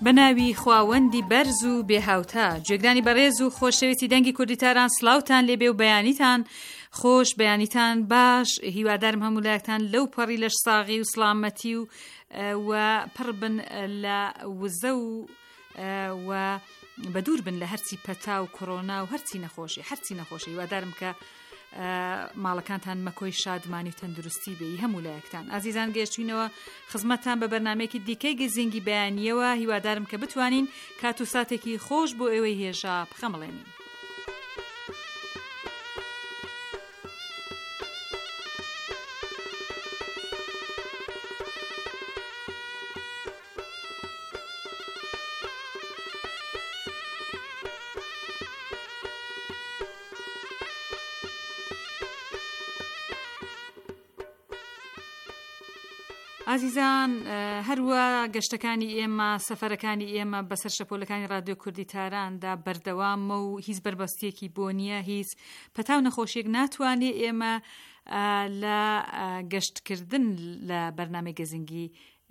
بەناوی خواوەندی بەرز و بێهاوتا گوێگرانی بەڕێز و خۆشەویستی دەنگی کوردیتاران سلااوتان لێبێ و بەیانیتان خۆش بەیانیتان باش هیوادارم هەموو لایەکتان لەو پەڕی لەش ساغی و سلامەتی و و پڕ بن لە وزە و و بەدوور بن لە هەرچی پەتا و کۆڕۆنا و هەرچی نەخۆشی هەرچی نەخۆشی هیوادارم کە ماڵەکانتان مەکۆی شادمانی و تەندروستی بێ هەموو لایەکتان. ئازیزان گەیشتوینەوە خزمەتتان بە بەرنامەیەکی دیکەی گزینگی بەیانیەوە هیوادارم کە بتوانین کات و ساتێکی خۆش بۆ ئێوەی هێژا بخەمەڵێنین. ئازیزان هەروە گەشتەکانی ئێمە سەفەرەکانی ئێمە بەسەر شەپۆلەکانی رادیۆ کوردیتاراندا بەردەوامە و هیچ بربەستیەکی بۆ نییە هیچ پەتاو نەخۆشیێک ناتوانێت ئێمە لە گەشتکردن لە بەرنامەی گەزینگی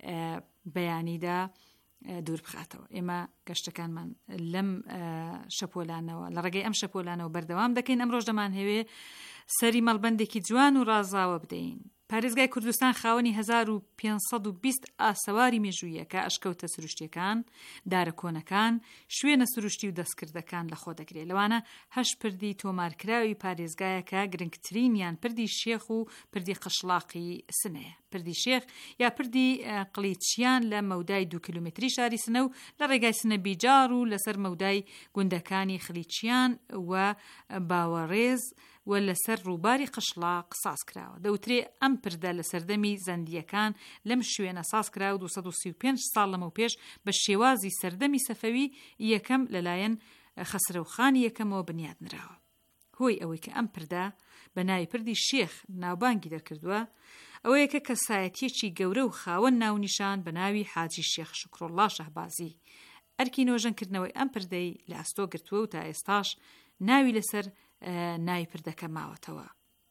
بەیانیدا دوور بخاتەوە. ئێمە گەشتەکانمان لەم شەپۆلانەوە لە ڕێگەی ئەم شەپۆلانەوە بەردەوام دەکەین. ئەمڕۆژ دەمان هەوێ سەری مەڵبەندێکی جوان و ڕازاوە بدەین. پارێزگای کوردستان خاوەنی هەزار و پێنج سەد و بیست ئاسەواری مێژوویە کە ئەشکەوتە سروشتیەکان، دارە کۆنەکان، شوێنە سروشتی و دەستکردەکان لە خۆ دەگرێت. لەوانە هەشت پردی تۆمارکراوی پارێزگایەکە گرنگترینیان پردی شێخ و پردی قشلاقی سنەیە. پردی شێخ یا پردی قلیچیان لە مەودای دو کیلومتری شاری سنە و لە ڕێگای سنە بیجار و لەسەر مەودای گوندەکانی خلیچیان و باوەڕێز و لەسەر ڕووباری قشلاق ساز کراوە. دەوترێ ئەم پردە لە سەردەمی زەندیەکان لەم شوێنە ساز کراوە دوو سەد و سی و پێنج ساڵ لەمە پێش بە شێوازی سەردەمی سەفەوی یەکەم لەلایەن خەسرەوخانی یەکەمەوە بنیاد نراوە. هۆی ئەوەی کە ئەم پردە بە ناوی پردی شێخ ناوبانگی دەرکردووە ئەوەیە کە کەسایەتیەکی گەورە و خاوەن ناونیشان بە ناوی حاجی شێخ شکرۆڵڵا شەهبازی ئەرکی نۆژەنکردنەوەی ئەم پردەی لە ئەستۆ گرتووە و تا ئێستاش ناوی لەسەر ناوی پردەکە ماوەتەوە.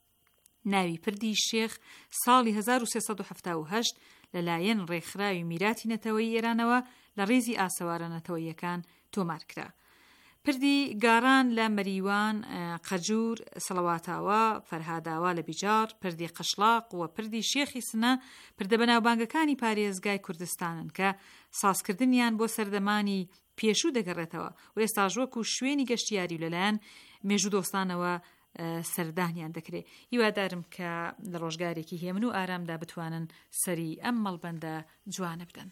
ناوی پردی شێخ ساڵی هەزار و سێسەد و هەفتە و هەشت لەلایەن ڕێکخراوی میراتی نەتەوەی ئێرانەوە لە ڕێزی ئاسەوارە نەتەوەیەکان تۆمارکرا. پردی گاران لە مەریوان، قەجور، سەڵەواتاوە، فەرهاداوە لە بیجار، پردی قشلاق و پردی شێخی سنە پردە بەناوبانگەکانی پارێزگای کوردستانن کە سازکردنیان بۆ سەردەمانی پێشوو دەگەڕێتەوە و ئێستاژ وەکو شوێنی گەشتیاری لەلایەن مێژوو دۆستانەوە سەردانیان دەکرێت. هیوادارم کە لە ڕۆژگارێکی هێمن و ئارامدا بتوانن سەری ئەم مەڵبەندە جوانە بدەن.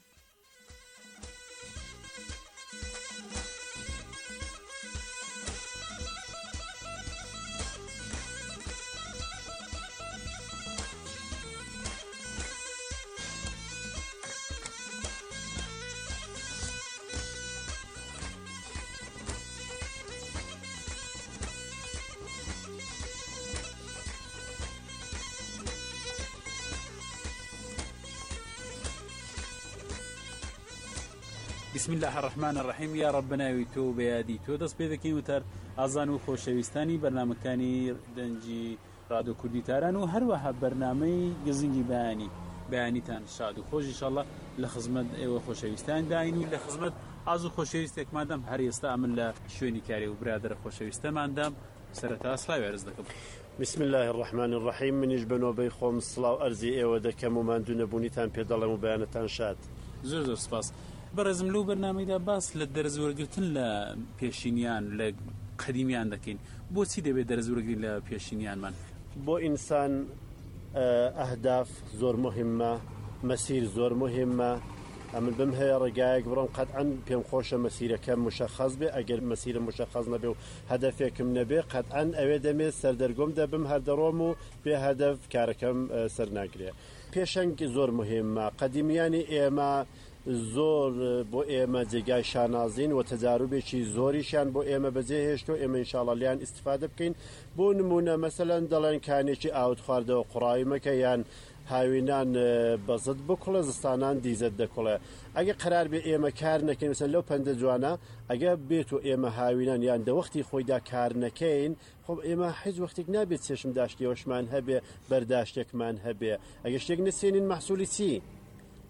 بسم الله الرحمن الرحیم. یا رب بناوی تۆ بەیادی تۆ دەست پێ دەکەین وتار ئازان و خۆشەویستانی بەرنامەکانی دەنجی رادیۆ کوردیتاران و هەروەها بەرنامەی گزینگی بەیانی بەیانیتان شاد و خۆش ئینشاءالله لە خزمەت ئێوە خۆشەویستان داین و لە خزمەت ئاز و خۆشەویستێکمادەم هەر ئێستا من لە شوێنی کاری و برادرە خۆشەویستەماندام سەرەتا سڵاوی عەرز دەکەم. بسم الله الرحمن الرحیم. منیش بەنۆبەی خۆم سڵاو ئەرزی ئێوە دەکەم و ماندوو نەبوونیتان پێ دەڵێم و بەیانەتان شاد. زۆر زۆر سپاس. بەڕێزم لەو بەرنامەیدا باس لە دەرزوەرگرتن لە پێشینیان لە قەدیمیان دەکەین. بۆچی دەبێت دەرزوەرگرین لە پێشینیانمان؟ بۆ ئینسان ئەهداف زۆر مهمە، مەسیر زۆر مهمە. ئەمن بم هەیە ڕێگایەک بڕۆم قەتعەن پێم خۆشە مەسیرەکەم مشەخەص بێ. ئەگەر مەسیرە مشەخەص نەبێ و هەدەفێکم نەبێ قەتعەن ئەوێ دەمێت سەردەرگۆم دەبم هەردەڕۆم و بێ هەدەف کارەکەم سەر ناگرێ. پێشەنگ زۆر مهمە. قەدیمیانی ئێمە زۆر بۆ ئێمە جێگای شانازین و تەجاروبێکی زۆریشان بۆ ئێمە بەجێ هێشتۆ ئێمە ئینشاڵڵا لیان ئیستیفادە بکەین. بۆ نمونە مەسەلەن دەڵێن کانێکی ئاوت خواردەوە قوڕاوی مەکە یان هاوینان بەزت بکوڵە زستانان دیزت دەکوڵێ. ئەگە قرار بێ ئێمە کار نەکەین مثلا لەو پەندە جوانە ئەگە بێت و ئێمە هاوینان یان دەوەختی خۆیدا کار نەکەین خۆ ئێمە هیچ وەختێک نابێت چێشم داشتیەوەشمان هەبێ بەرداشتێکمان هەبێ. ئەگە شتێک نسێنین مەحسوولی چی؟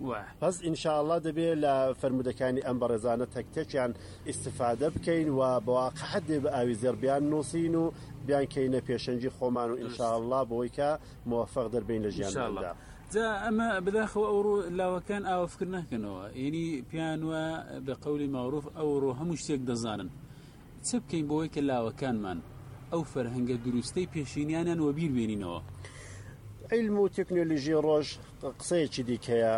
پس ئینشاءڵڵا دەبێت لە فەرمودەکانی ئەم بەڕێزانە تەکتێکیان ئیستفادە بکەین و بەواقعەت دێ بە ئاوی زێڕبیان نووسین و بیان کەینە پێشەنجی خۆمان و ئینشاءڵڵا بۆی کە موفق دەربین لە ژیاندا. جا ئەمە بداخەوە ئەوڕۆ لاوەکان ئاوەفکر ناکەنەوە، یعنی پیان وە بە قەولی ماوروف ئەوڕۆ هەموو شتێک دەزانن. چ بکەین بۆی کە لاوەکانمان ئەو فەرهەنگە دروستەی پێشینیانیان وە بیر بێنینەوە؟ علم و تەکنۆلۆژی ڕۆژ قسەیەکی دیکەیە،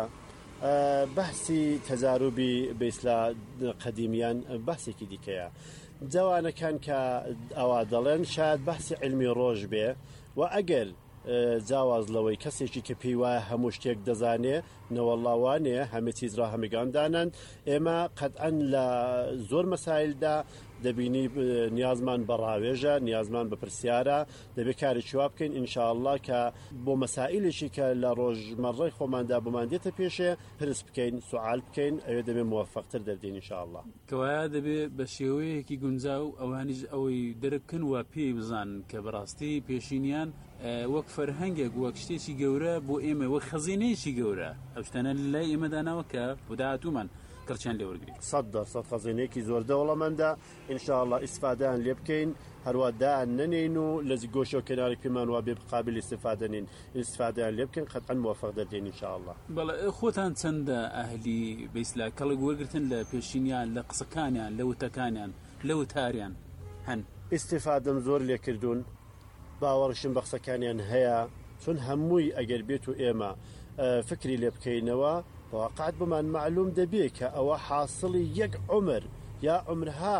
بەحسی تەزاروبی بەیسلا قەدیمیان بەحسێکی دیکەیە. جوانەکان کە ئەوا دەڵێن شاید بەحسی علمی ڕۆژ بێ و ئەگەر جاواز لەوەی کەسێکی کە پێی وایە هەموو شتێک دەزانێ نەوەڵاوانەیە هەمێ چیزرا هەمیگاندانن ئێمە قەتعەن لە زۆر مەسایلدا دەبینی نیازمان بە ڕاوێژە، نیازمان بە پرسیارە، دەبێت کارێکی وا بکەین ئینشاءڵڵا کە بۆ مەسائلێکی کە لە ڕۆژمەڕەی خۆماندا بمان دێتە پێشێ پرس بکەین، سوال بکەین، ئەوێ دەبێت موفقتر دەردین ئینشاءڵڵا. کەوایە دەبێت بە شێوەیەکی گونجاو ئەوانیش ئەوەی دەرەکەن و پێی بزان کە بەڕاستی پێشینیان وەک فەرهەنگێک وەک شتێکی گەورە بۆ ئێمە وەک خەزینەیەکی گەورە ئەو شتانە لای ئێمەداناوە کە بۆ داهاتوومان کڕچیان لێوەرگریت. سەد دەرسەد خەزینەیەکی زۆر دەوڵەمەندە ئینشاءڵڵا ئیسفادەیان لێ بکەین، هەروە دایان نەنێین و لە گۆشە و کەناری پێمان وا بێ قابل ئیسفادە نین، ئیسفادەیان لێ بکەین قەتعەن موفق دەردێن ئینشاءڵڵا. بەڵێ خۆتان چەندە ئەهلی بەیسلا کەڵک وەرگرتن لە پێشینیان لە قسەکانیان لە وتەکانیان لە وتاریان هەن؟ ئیستیفادەم زۆر لێکردوون، باوەڕشم بە قسەکانیان هەیە، چون هەمووی ئەگەر بێت و ئێمە فکری لێ بکەینەوە بەواقعەت بمان معلوم دەبێت کە ئەوە حاصلی یەک عمر یا عمرها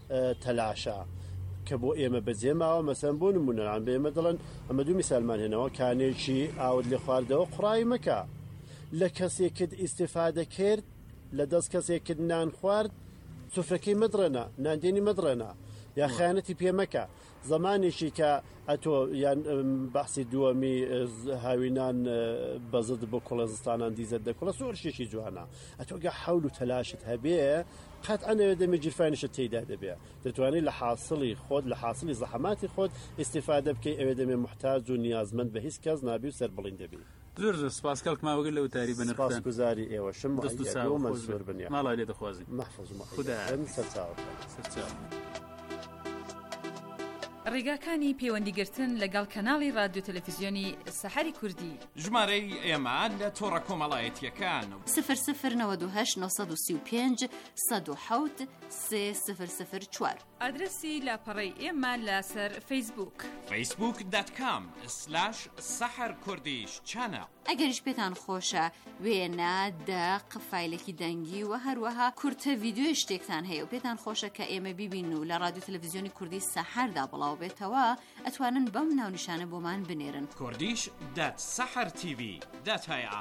تەلاشە کە بۆ ئێمە بەجێماوە. مەسەن بۆ نمونەران بە ئێمە دەڵێن ئەمە دوو میسالمان هێنەوە کانێکی ئاوت لێ خواردەوە قوڕای مەکە، لە کەسێکت ئیستیفادە کرد لە دەست کەسێکت نان خوارد سفرەکەی مدڕێنە، ناندێنی مدڕێنە یا خیانەتی پێ مەکە. زمانێکی کە ئەتۆ یان بەحسی دووەمی هاوینان بەزت بۆ کوڵەزستانان دیزت دەکوڵە زۆرشێکی جوانە، ئەتۆگە حەول و تەلاشت هەبێ قەتعەن ئەوێ دەمێ جیرفانیشت تێیدا دەبێ، دەتوانێت لە حاصلی خۆت لە حاصلی زەحەماتی خۆت ئیستیفادە بکەی، ئەوێ دەمێ محتاج و نیازمەند بە هیچ کەس نابی و سەر بڵین دەبی. زۆر سپاس کەڵک ماوەگەر لە وتاری بەنرخدان. سپاسگوزاری ئێوەشم زۆر بنیە ماڵای لێ دەخوازی مەحفوظ خوددا سەرچاوە سەرچاوە. ڕێگاکانی پەیوەندیگرتن لەگەڵ کەناڵی رادیۆ تەلەڤیزیۆنی سەحەری کوردی ژمارەی ئێمە لە تۆڕە کۆمەڵایەتیەکان صفر صفر نود و هشت نۆ سی و پێنج سەد و حەوت سێ صفر صفر چوار. ئادرسی لاپەڕەی ئێمە لەسەر فەیسبووک فەیسبووک دات کام سلاش سەحەر کوردیش چانە. ئەگەریش پێتان خۆشە وێنە دەق فایلێکی دەنگی و هەروەها کورتە ڤیدیۆ شتێکتان هەیە و پێتان خۆشە کە ئێمە بیبین و لە رادیۆ تەلەڤیزیۆنی کوردی سەحەردا بڵاو بێتەوە ئەتوانن بەم ناونیشانە بۆمان بنێرن کوردیش دات سەحەر تیڤی دات هەیە.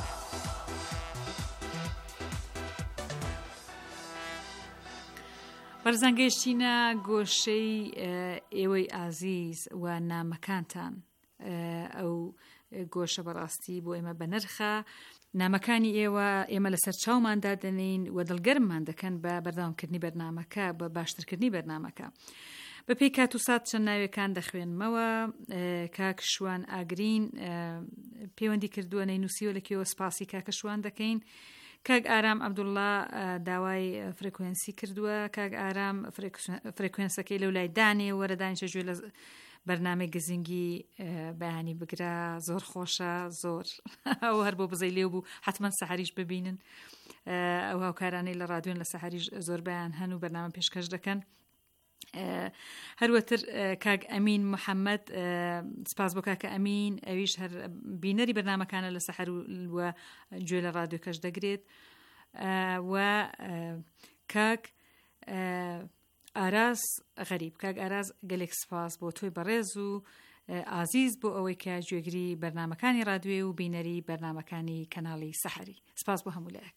بەرزانگەیشتینە گۆشەی ئێوەی ئازیز و نامەکانتان. ئەو گۆشە بەڕاستی بۆ ئێمە بە نرخە، نامەکانی ئێوە ئێمە لەسەر چاوماندا دەنین و دڵگەرممان دەکەن بە بەردەوامکردنی بەرنامەکە بە باشترکردنی بەرنامەکە. بە پێی کات و سات چەند ناوێکان دەخوێنمەوە. کاک شوان ئاگرین پەیوەندی کردووە نەینووسیوە لەکوێوە سپاسی کاکە شوان دەکەین. کاک ئارام عەبدوڵڵا داوای فرێکوێنسی کردووە. کاک ئارام فرێکوێنسەکەی لەو لای دانێ وەرە دانیشە گوێ لە بەرنامەی گزینگی بەیانی بگرا، زۆر خۆشە زۆر ئەو هەر بۆ بزەی لێو بوو حتمما سەحەریش ببینن. ئەو هاوکارانەی لە رادیۆن لە سەحەریش زۆر بەیان هەن و بەرنامە پێشکەش دەکەن. هەروەتر کاک ئەمین محەممەد سپاس بۆ کاکە ئەمین، ئەویش هەر بینەری بەرنامەکانە لە سەحەر وە گوێ لە رادیۆکەش دەگرێت. و کاک ئاراز غەریب، کاک ئاراز گەلێک سپاس بۆ تۆی بەڕێز و ئازیز بۆ ئەوەی کە گوێگری بەرنامەکانی رادیۆ و بینەری بەرنامەکانی کەناڵی سەحەری. سپاس بۆ هەموو لایەک.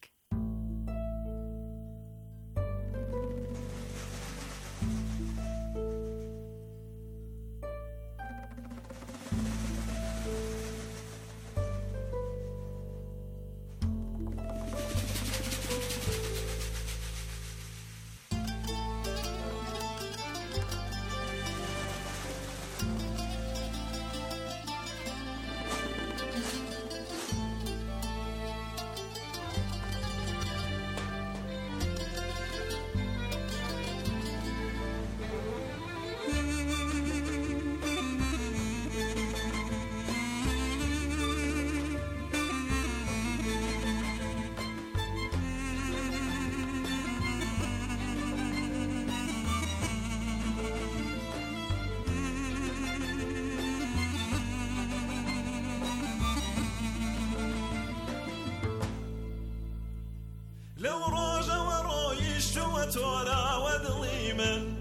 لو روجا ورويش وتورا ودلي من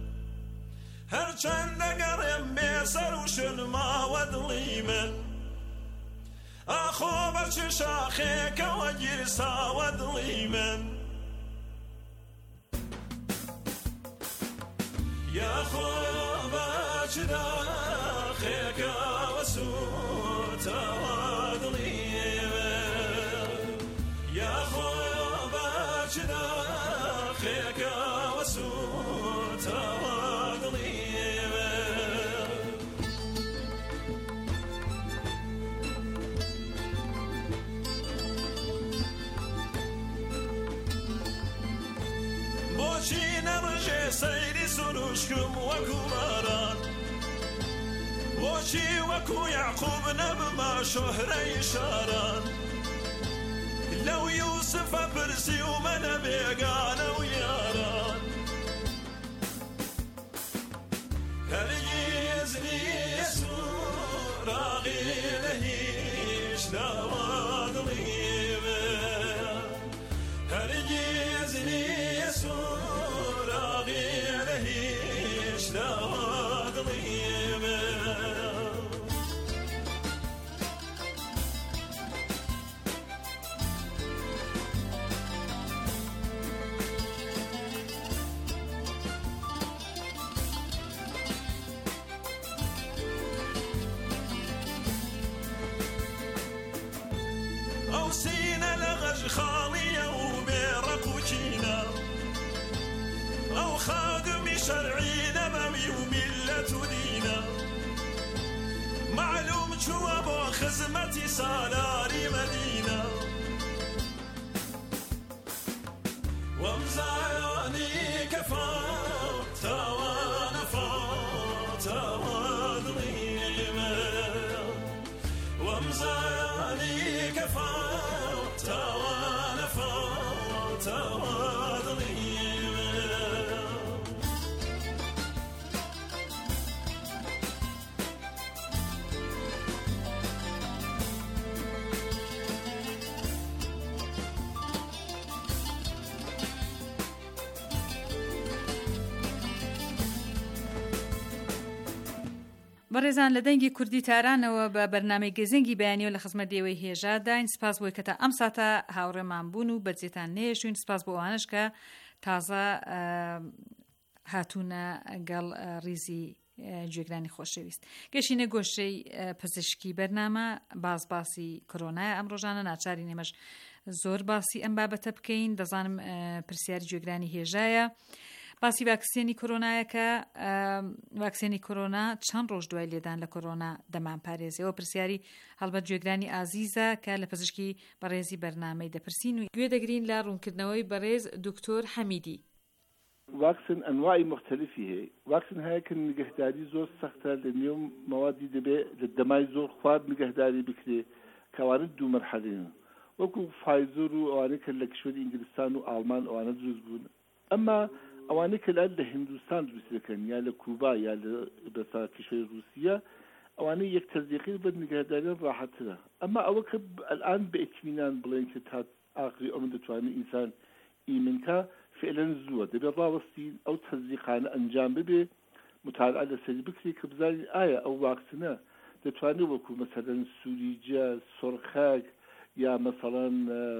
هرچند نگرم میسر و شنما ودلي من أخو بچ شاخك وجرسا ودلي من يا خو بچ داخك وسوتا ودلي من يا خو بچ داخك وسوتا سيري سنوشكم وكماران وشي وكو يعقوب نبما شهر شاران لو يوسف برسي ومن بيقان وياران هل يزني يسور راغي لهيش نواد غيبه هل يزني يسور أو سينا لغج خالية وبيرق وجينا أو خادم شرعي نبوي وملة دينا معلوم شو أبو خزمتي سالاري مدينة ومزعاني كفا توان فا توان ضيمة ومزعاني كفا توان فا توان ضيمة بەڕێزان لە دەنگی کوردی تارانەوە بە بەرنامەی گەزێنگی بەیانیەوە لە خزمەت دێوەی هێژاداین. سپاس بۆی کە تا ئەم ساتە هاوڕێمان بوون و بەجێتان نێشوین. سپاس بۆ ئەوانش کە تازە هاتوونە گەڵ ریزی گوێگرانی خۆشەویست. گەشینە گۆشەی پزیشکی بەرنامە باز باسی کۆرۆنایە ئەم ڕۆژانە ناچاری نێمەش زۆر باسی ئەم بابەتە بکەین. دەزانم پرسیاری گوێگرانی هێژایە باسی واکسێنی کۆرۆنایەکە. واکسێنی کۆرۆنا چەند ڕۆژ دوای لێدان لە کۆرۆنا دەمان پارێزیەوە پرسیاری هەڵبەت گوێگرانی ئازیزە کە لە پزیشکی بەڕێزی بەرنامەی دەپرسین و گوێ دەگرین لە ڕوونکردنەوەی بەڕێز دکتۆر حەمیدی. واکسن ئەنواعی مختلفی هەیە. واکسن هەیە کە نگەهداری زۆر سەختە لە نێو مەوادی دەبێت لە دەمای زۆر خوارد نگەهداری بکرێ کەوانە دوو مەرحەلەیە وەکو فایزەر و ئەوانەی کە لە کشوەری ئینگلیستان و ئاڵمان ئەوانە دروست بوون. ئەمما ئەوانەی کە لە هیندستان دروست دەکەن یا لە کوبا یا لە بەسا کشوەری رووسیا ئەوانەی یەک تەزیقی بە نگەهداریان ڕاحەترە. ئەمما ئەوە کە ئەلان بە ئیتمینان بڵێن کە تا ئاخری ئەمە دەتوانێت ئینسان ئیمنکە فعلا زووە دەبێت ڕاوەستی ئەو تەزیقانە ئەنجام ببێ متالعە لەسەری بکری کە بزانین ئایا ئەو واکسنە دەتوانێت وەکو مەسەلەن سووریجە سۆرخاک یا مەسەڵەن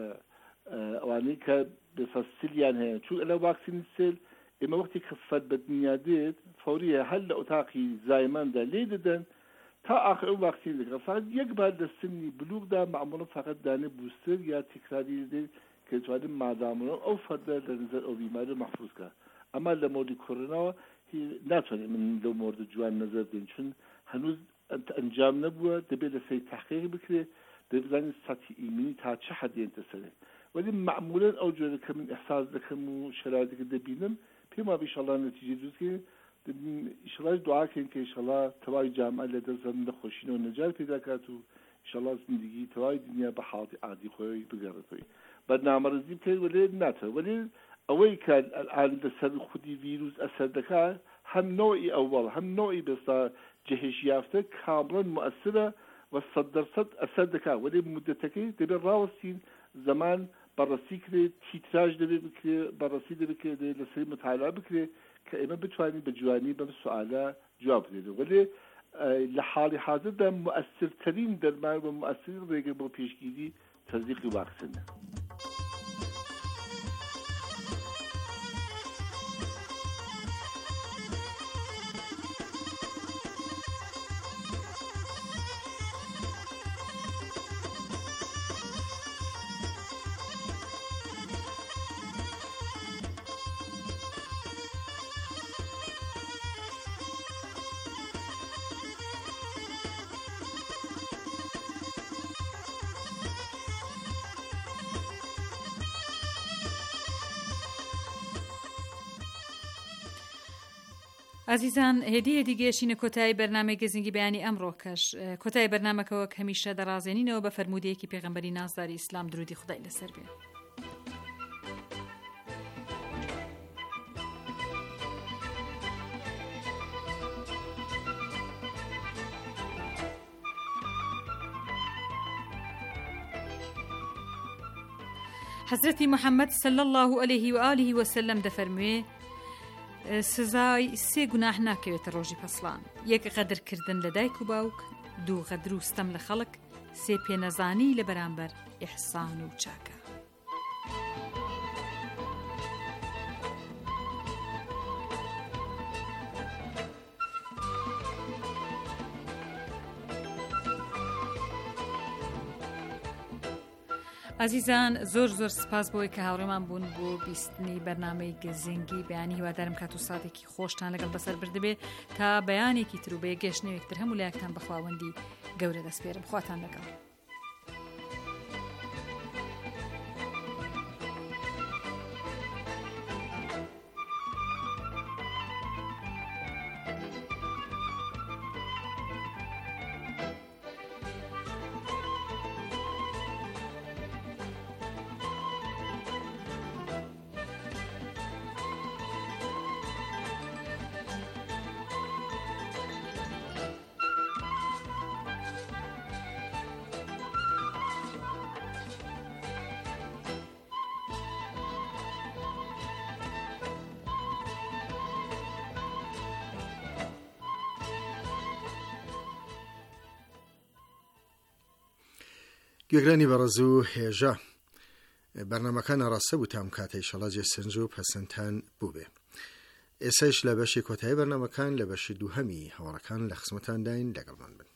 ئەوانەی کە بەسەسیلیان هەیە چون ئەلە واکسینی سێل ئێمە وەختی کە فەت بە دنیا دێت فوریە هەر لە ئۆتاقی زایماندا لێ دەدەن تا ئاخر ئەو واکسین دەکەن فقط یەک بار لە سنی بلوغدا معموڵەن فقط دانێ بوستر یا تکراری دێت کە دەتوانێت مادامەوە ئەو فەردە لە نظر ئەو بیمارە مەحفوظکە. ئەما لە مۆردی کۆرۆناوە ناتوانێت من لەو مۆردە جوان نەزەر بدەین چون هەنووز ئەنجام نەبووە دەبێت لەسەری تحقیق بکرێت دەبزانین سەتی ئیمنی تا چه حەدێنتە سەرێ ولی معمولا ئەو جۆرە کە من ئەحساس دەکەم و شەرایطێکە دەبینم پێم وایە ئینشەڵا نەتیجە دروستکەین ئینشەڵا دوعاکەین کە ئینشەڵا تەواوی جامعە لە دەستم نەخۆشینەوە نەجات پێدا کات و ئینشەڵا زندگی تەواوی دنیا بە حاڵەتی عادی خۆی بگەڕێتەوەی بەرنامەڕزی بکەین وەلێ ناتە وەلێ ئەوەی کە ئەلان لەسەر خودی ڤیروس ئەسەر دەکات هەم نۆعی ئەوەڵ هەم نۆعی بەستا جەهێش یافتە کامڵەن مؤثرە و سەد دەرسەد ئەسەر دەکات وەلێ مودەتەکەی دەبێت ڕاوەستین زەمان بەڕاستی کرێت تیتراژ دەبێت بکرێت بەڕاستی دەبێت لەسەری مطالعە بکرێت کە ئێمە بتوانین بە جوانی بەم سوالە جواب بدەین وەلێ لە حاڵی حاضردا مؤثرترین دەرمان و مؤثرین ڕێگە بۆ پێشگیری تەزدیقی واکسنە. عزیزان هێدی هێدی گەشینە کۆتایی بەرنامەی گەزینگی بەیانی ئەمڕۆکەش کۆتایی بەرنامەکەوە کە هەمیشە دەڕازێنینەوە بە فەرمودەیەکی پێغەمبەری نازداری ئیسلام درودی خودای لەسەر بێ. حەزرەتی محەممەد صلی الله علیه و آله وسلم دەفەرموێ سزای سێ گوناح ناکەوێتە ڕۆژی پەسڵان. یەک غەدرکردن لە دایک و باوک، دوو غەدر و ستەم لە خەڵک، سێ پێنەزانی لە بەرامبەر ئیحسان و چاکە. عزیزان زۆر زۆر سپاس بۆی کە هاوڕێمان بوون بۆ بیستنی بەرنامەی گەزینگی بەیانی. هیوادارم کات و ساتێکی خۆشتان لەگەڵ بەسەر بردبێ تا بەیانێکی تر و بە گەشتنەوەیەکتر هەموو لایەکتان بەخواوەندی گەورە دەسپێرم. خواتان لەگەڵ. گوێگرانی بەڕێز و هێژە بەرنامەکان ڕاستە بوو تام کاتەی شەڵاجێ سنج و پەسەندتان بوو بێ. ئێسایش لە بەشی کۆتایی بەرنامەکان لە بەشی دووهەمی هەوڵەکان لە خزمەتان داین لەگەڵمان بن.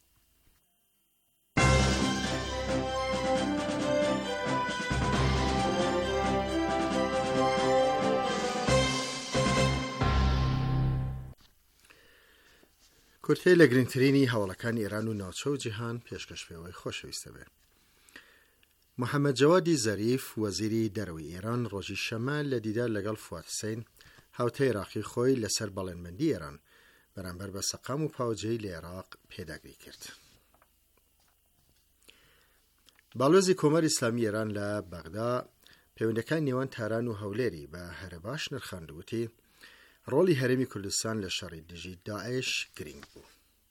کورتەی لە گرنگترینی هەوڵەکانی ئێران و ناوچە و جیهان پێشکەشپێوەی خۆشەویستە بێ. محەممەد جەوادی زەریف وەزیری دەرەوەی ئێران ڕۆژی شەمە لە دیدار لەگەڵ فواد حوسێن هاوتەی عێراقی خۆی لەسەر بەڵێنمەندی ئێران بەرامبەر بە سەقام و پاوجەی لە عێراق پێداگری کرد. باڵۆزی کۆمەر ئیسلامی ئێران لە بەغدا پەیوەندەکان نێوان تاران و هەولێری بە هەرەباش نرخاندووتی ڕۆڵی هەرێمی کوردستان لە شەڕی دژی داعش گرنگ بوو.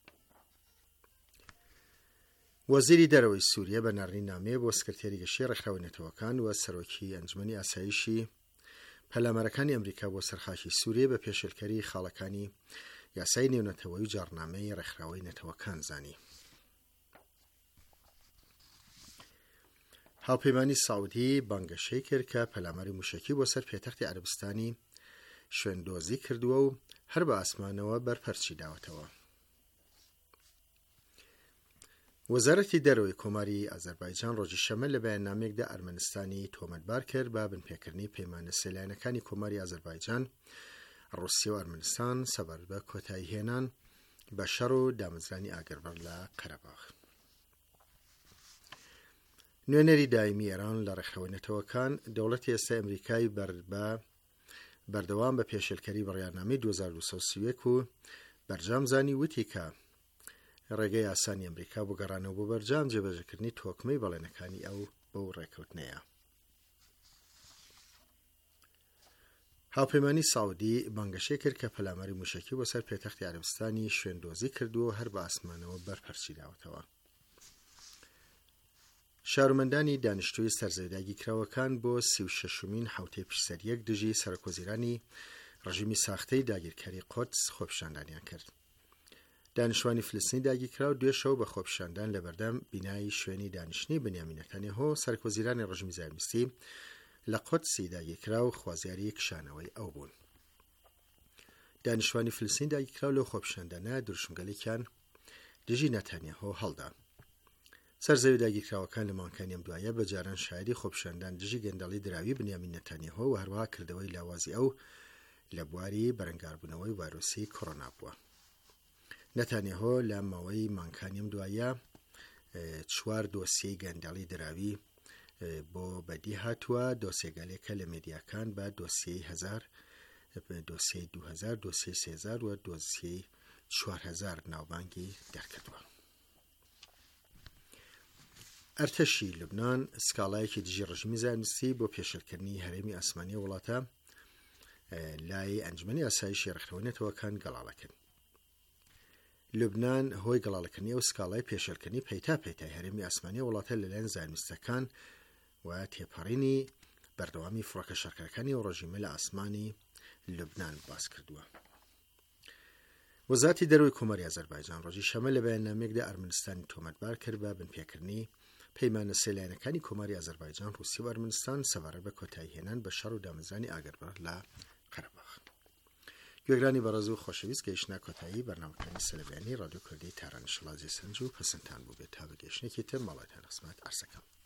وەزیری دەرەوەی سووریە بە ناڕنی نامێ بۆ سکرتێری گەشتیە ڕێکخراوەی نەتەوەکان و سەرۆکی ئەنجومەنی ئاسایشی پەلامەرەکانی ئەمریکا بۆ سەرخاشی سووریە بە پێشێلکەری خاڵەکانی یاسای نێونەتەوەی و جارنامەی ڕێکخراوەی نەتەوەکان زانی. هاوپەیمانی ساودی بانگەشەی کرد کە پەلامەری موشکی بۆ سەر پێتەختی عەرەبستانی شوێندۆزی کردووە و هەر بە ئاسمانەوە بەرپەرچی داوەتەوە. وەزارەتی دەرەوەی کۆماری ئازەربایجان ڕۆژی شەمە لە بەیاننامێکدا ئەرمەنستانی تۆمەتبار کرد بە بنپێکردنی پەیمانە سێلایەنەکانی کۆماری ئازەربایجان، ڕووسیا و ئەرمەنستان سەبەر بە کۆتایی هێنان بە شەڕ و دامەزرانی ئاگربەر لە قەرەباغ. نوێنەری دایمی ئێران لە ڕێکخراوەی نەتەوەکان دەوڵەتی ئێستا ئەمریکای بەربە بەردەوام بە پێشێلکەری بڕیارنامەی دوو هەزار و دوو سەد و سی و یەک و بەرجام زانی وتی کە ڕێگەی ئاسانی ئەمریکا بۆ گەڕانەوە بۆ بەرجام جێبەجێکردنی تۆکمەی بەڵێنەکانی ئەو بەو ڕێکەوتنەیە. هاوپەیمانی ساودی بانگەشەی کرد کە پەلامەری موشکی بۆ سەر پێتەختی عەرەبستانی شوێندۆزی کردووە هەر بە ئاسمانەوە بەرپەرچی داوەتەوە. شارۆمەندانی دانیشتووی سەرزەویداگی کراوەکان بۆ سی و شەشمین حوتەی پشسەریەک دژی سەرۆکوەزیرانی ڕژیمی ساختەی داگیرکاری قۆدس خۆپیشاندانیان کرد. دانیشتوانی فلستینی داگیرکراو دوێ شەو بە خۆپیشاندان لە بەردەم بینایی شوێنی دانیشتنی بنیامین نەتانیاهو سەرۆکوەزیرانی ڕژیمی زایمنیستی لە قۆدسی داگیرکراو خوازیاری کشانەوەی ئەو بوون. دانیشتوانی فلستینی داگیرکراو لەو خۆپیشاندانە دروشمگەلێکیان دژی نەتانیاهو هەڵدا. سەرزەوی داگیرکراوەکان لە مانگەکانی ئەم دوایە بەجاران شایەری خۆپیشاندان دژی گەندەڵی دراوی بنیامین نەتانیاهو و هەروەها کردەوەی لاوازی ئەو لە بواری بەرەنگاربوونەوەی ڤایرۆسی کۆڕۆنا بووە. نەتانیاهو لە ماوەی مانگەکانی ئەم دوایە چوار دۆسیەی گەندەڵی دراوی بۆ بەدی هاتووە، دۆسیەگەلێکە لە مێدیاکان بە دۆسیەی هەزار، دۆسیەی دوو هەزار، دۆسیەی سێ هەزار و دۆسیەی چوار هەزار ناوبانگی دەرکردووە. ئەرتەشی لوبنان سکاڵایەکی دژی ڕژیمی زایمنیستی بۆ پێشێلکردنی هەرێمی ئاسمانی وڵاتە لای ئەنجومەنی ئاسایشی ڕێکخراوەی نەتەوەکان گەڵاڵەکرد. لوبنان هۆی گەڵاڵەکردنی ئەو سکاڵای پێشێلکردنی پەیتا پەیتای هەرێمی ئاسمانی وڵاتە لەلایەن زایمنیستەکان و تێپەڕینی بەردەوامی فڕۆکە شەڕکەرەکانی و ڕژیمە لە ئاسمانی لوبنان باس کردووە. وەزارەتی دەرەوەی کۆمەری ئازەربایجان ڕۆژی شەمە لە بەیاننامەیەکدا ئەرمەنستانی تۆمەتبار کرد بە بنپێکردنی پەیمانە سێلایەنەکانی کۆمەری ئازەربایجان، رووسیا و ئەرمەنستان سەبارەت بە کۆتایی هێنان بە شەڕ و دامەزانی ئاگەربار لە قەرەباخ. گوێگرانی بەڕێز و خۆشەویست، گەیشتنە کۆتایی بەرنامەکانی سەلەبیانی ڕادیۆ کوردی تاران شڵازی سەنج و پەسەندتان بوو بێت تا بە گەیشتنێکی تر ماڵەتان خزمەت عەرزەکەم.